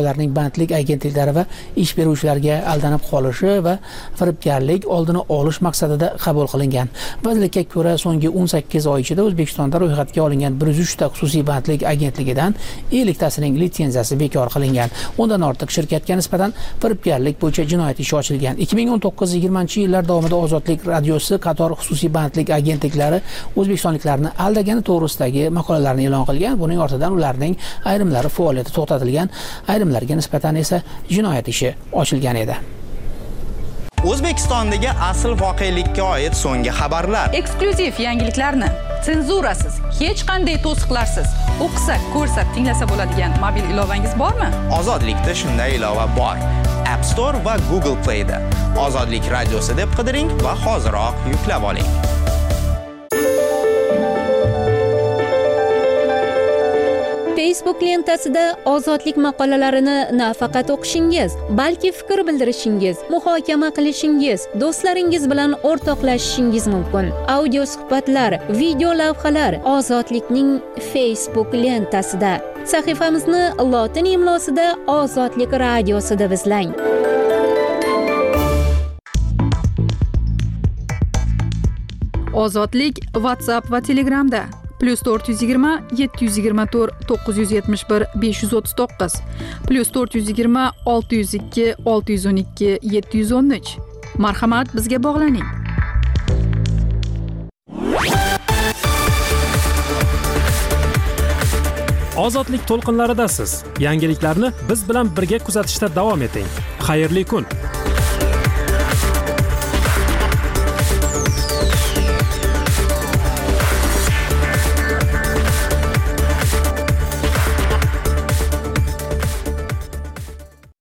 fuqarolarning bandlik agentliklari va ish beruvchilarga aldanib qolishi va firibgarlik oldini olish maqsadida qabul qilingan. Vazirlikka ko'ra, so'nggi o'n sakkiz oy ichida O'zbekistonda ro'yxatga olingan bir yuz uch ta xususiy bandlik agentligidan ellik tasining litsenziyasi bekor qilingan. Undan ortiq shirkatga nisbatan firibgarlik bo'yicha jinoyat ishi ochilgan. ikki ming o'n to'qqiz yigirmanchi yillar davomida Ozodlik radiosi qator xususiy bandlik agentliklari o'zbekistonliklarni aldagani to'g'risidagi maqolalarni e'lon qilgan. Buning ortidan ularning ayrimlari faoliyati to'xtatilgan, ayrimlarga nisbatan esa jinoyat ishi ochilgan edi. O'zbekistondagi asl voqelikka oid so'nggi xabarlar. Eksklyuziv yangiliklarni senzurasiz, hech qanday to'siqlarsiz o'qisa, ko'rsa, tinglasa bo'ladigan mobil ilovangiz bormi? Ozodlikda shunday ilova bor. App Store va Google Play da Ozodlik radiosi deb qidiring va hoziroq yuklab oling. Facebook lentasida ozodlik maqolalarini nafaqat o'qishingiz, balki fikr bildirishingiz, muhokama qilishingiz, do'stlaringiz bilan o'rtoqlashishingiz mumkin. Audio suhbatlar, video lavhalar Ozodlikning Facebook lentasida. Sahifamizni lotin imlosida Ozodlik radiosi deb izlang. Ozodlik WhatsApp va Telegramda plus to'rt yuz yigirma yetti yuz yigirma to'rt to'qqiz yuz yetmish bir besh yuz o'ttiz to'qqiz plus to'rt yuz yigirma olti yuz ikki olti yuz o'n ikki yetti yuz o'n uch. Marhamat, bizga bog'laning. Ozodlik to'lqinlaridasiz. Yangiliklarni biz bilan birga kuzatishda davom eting. Xayrli kun.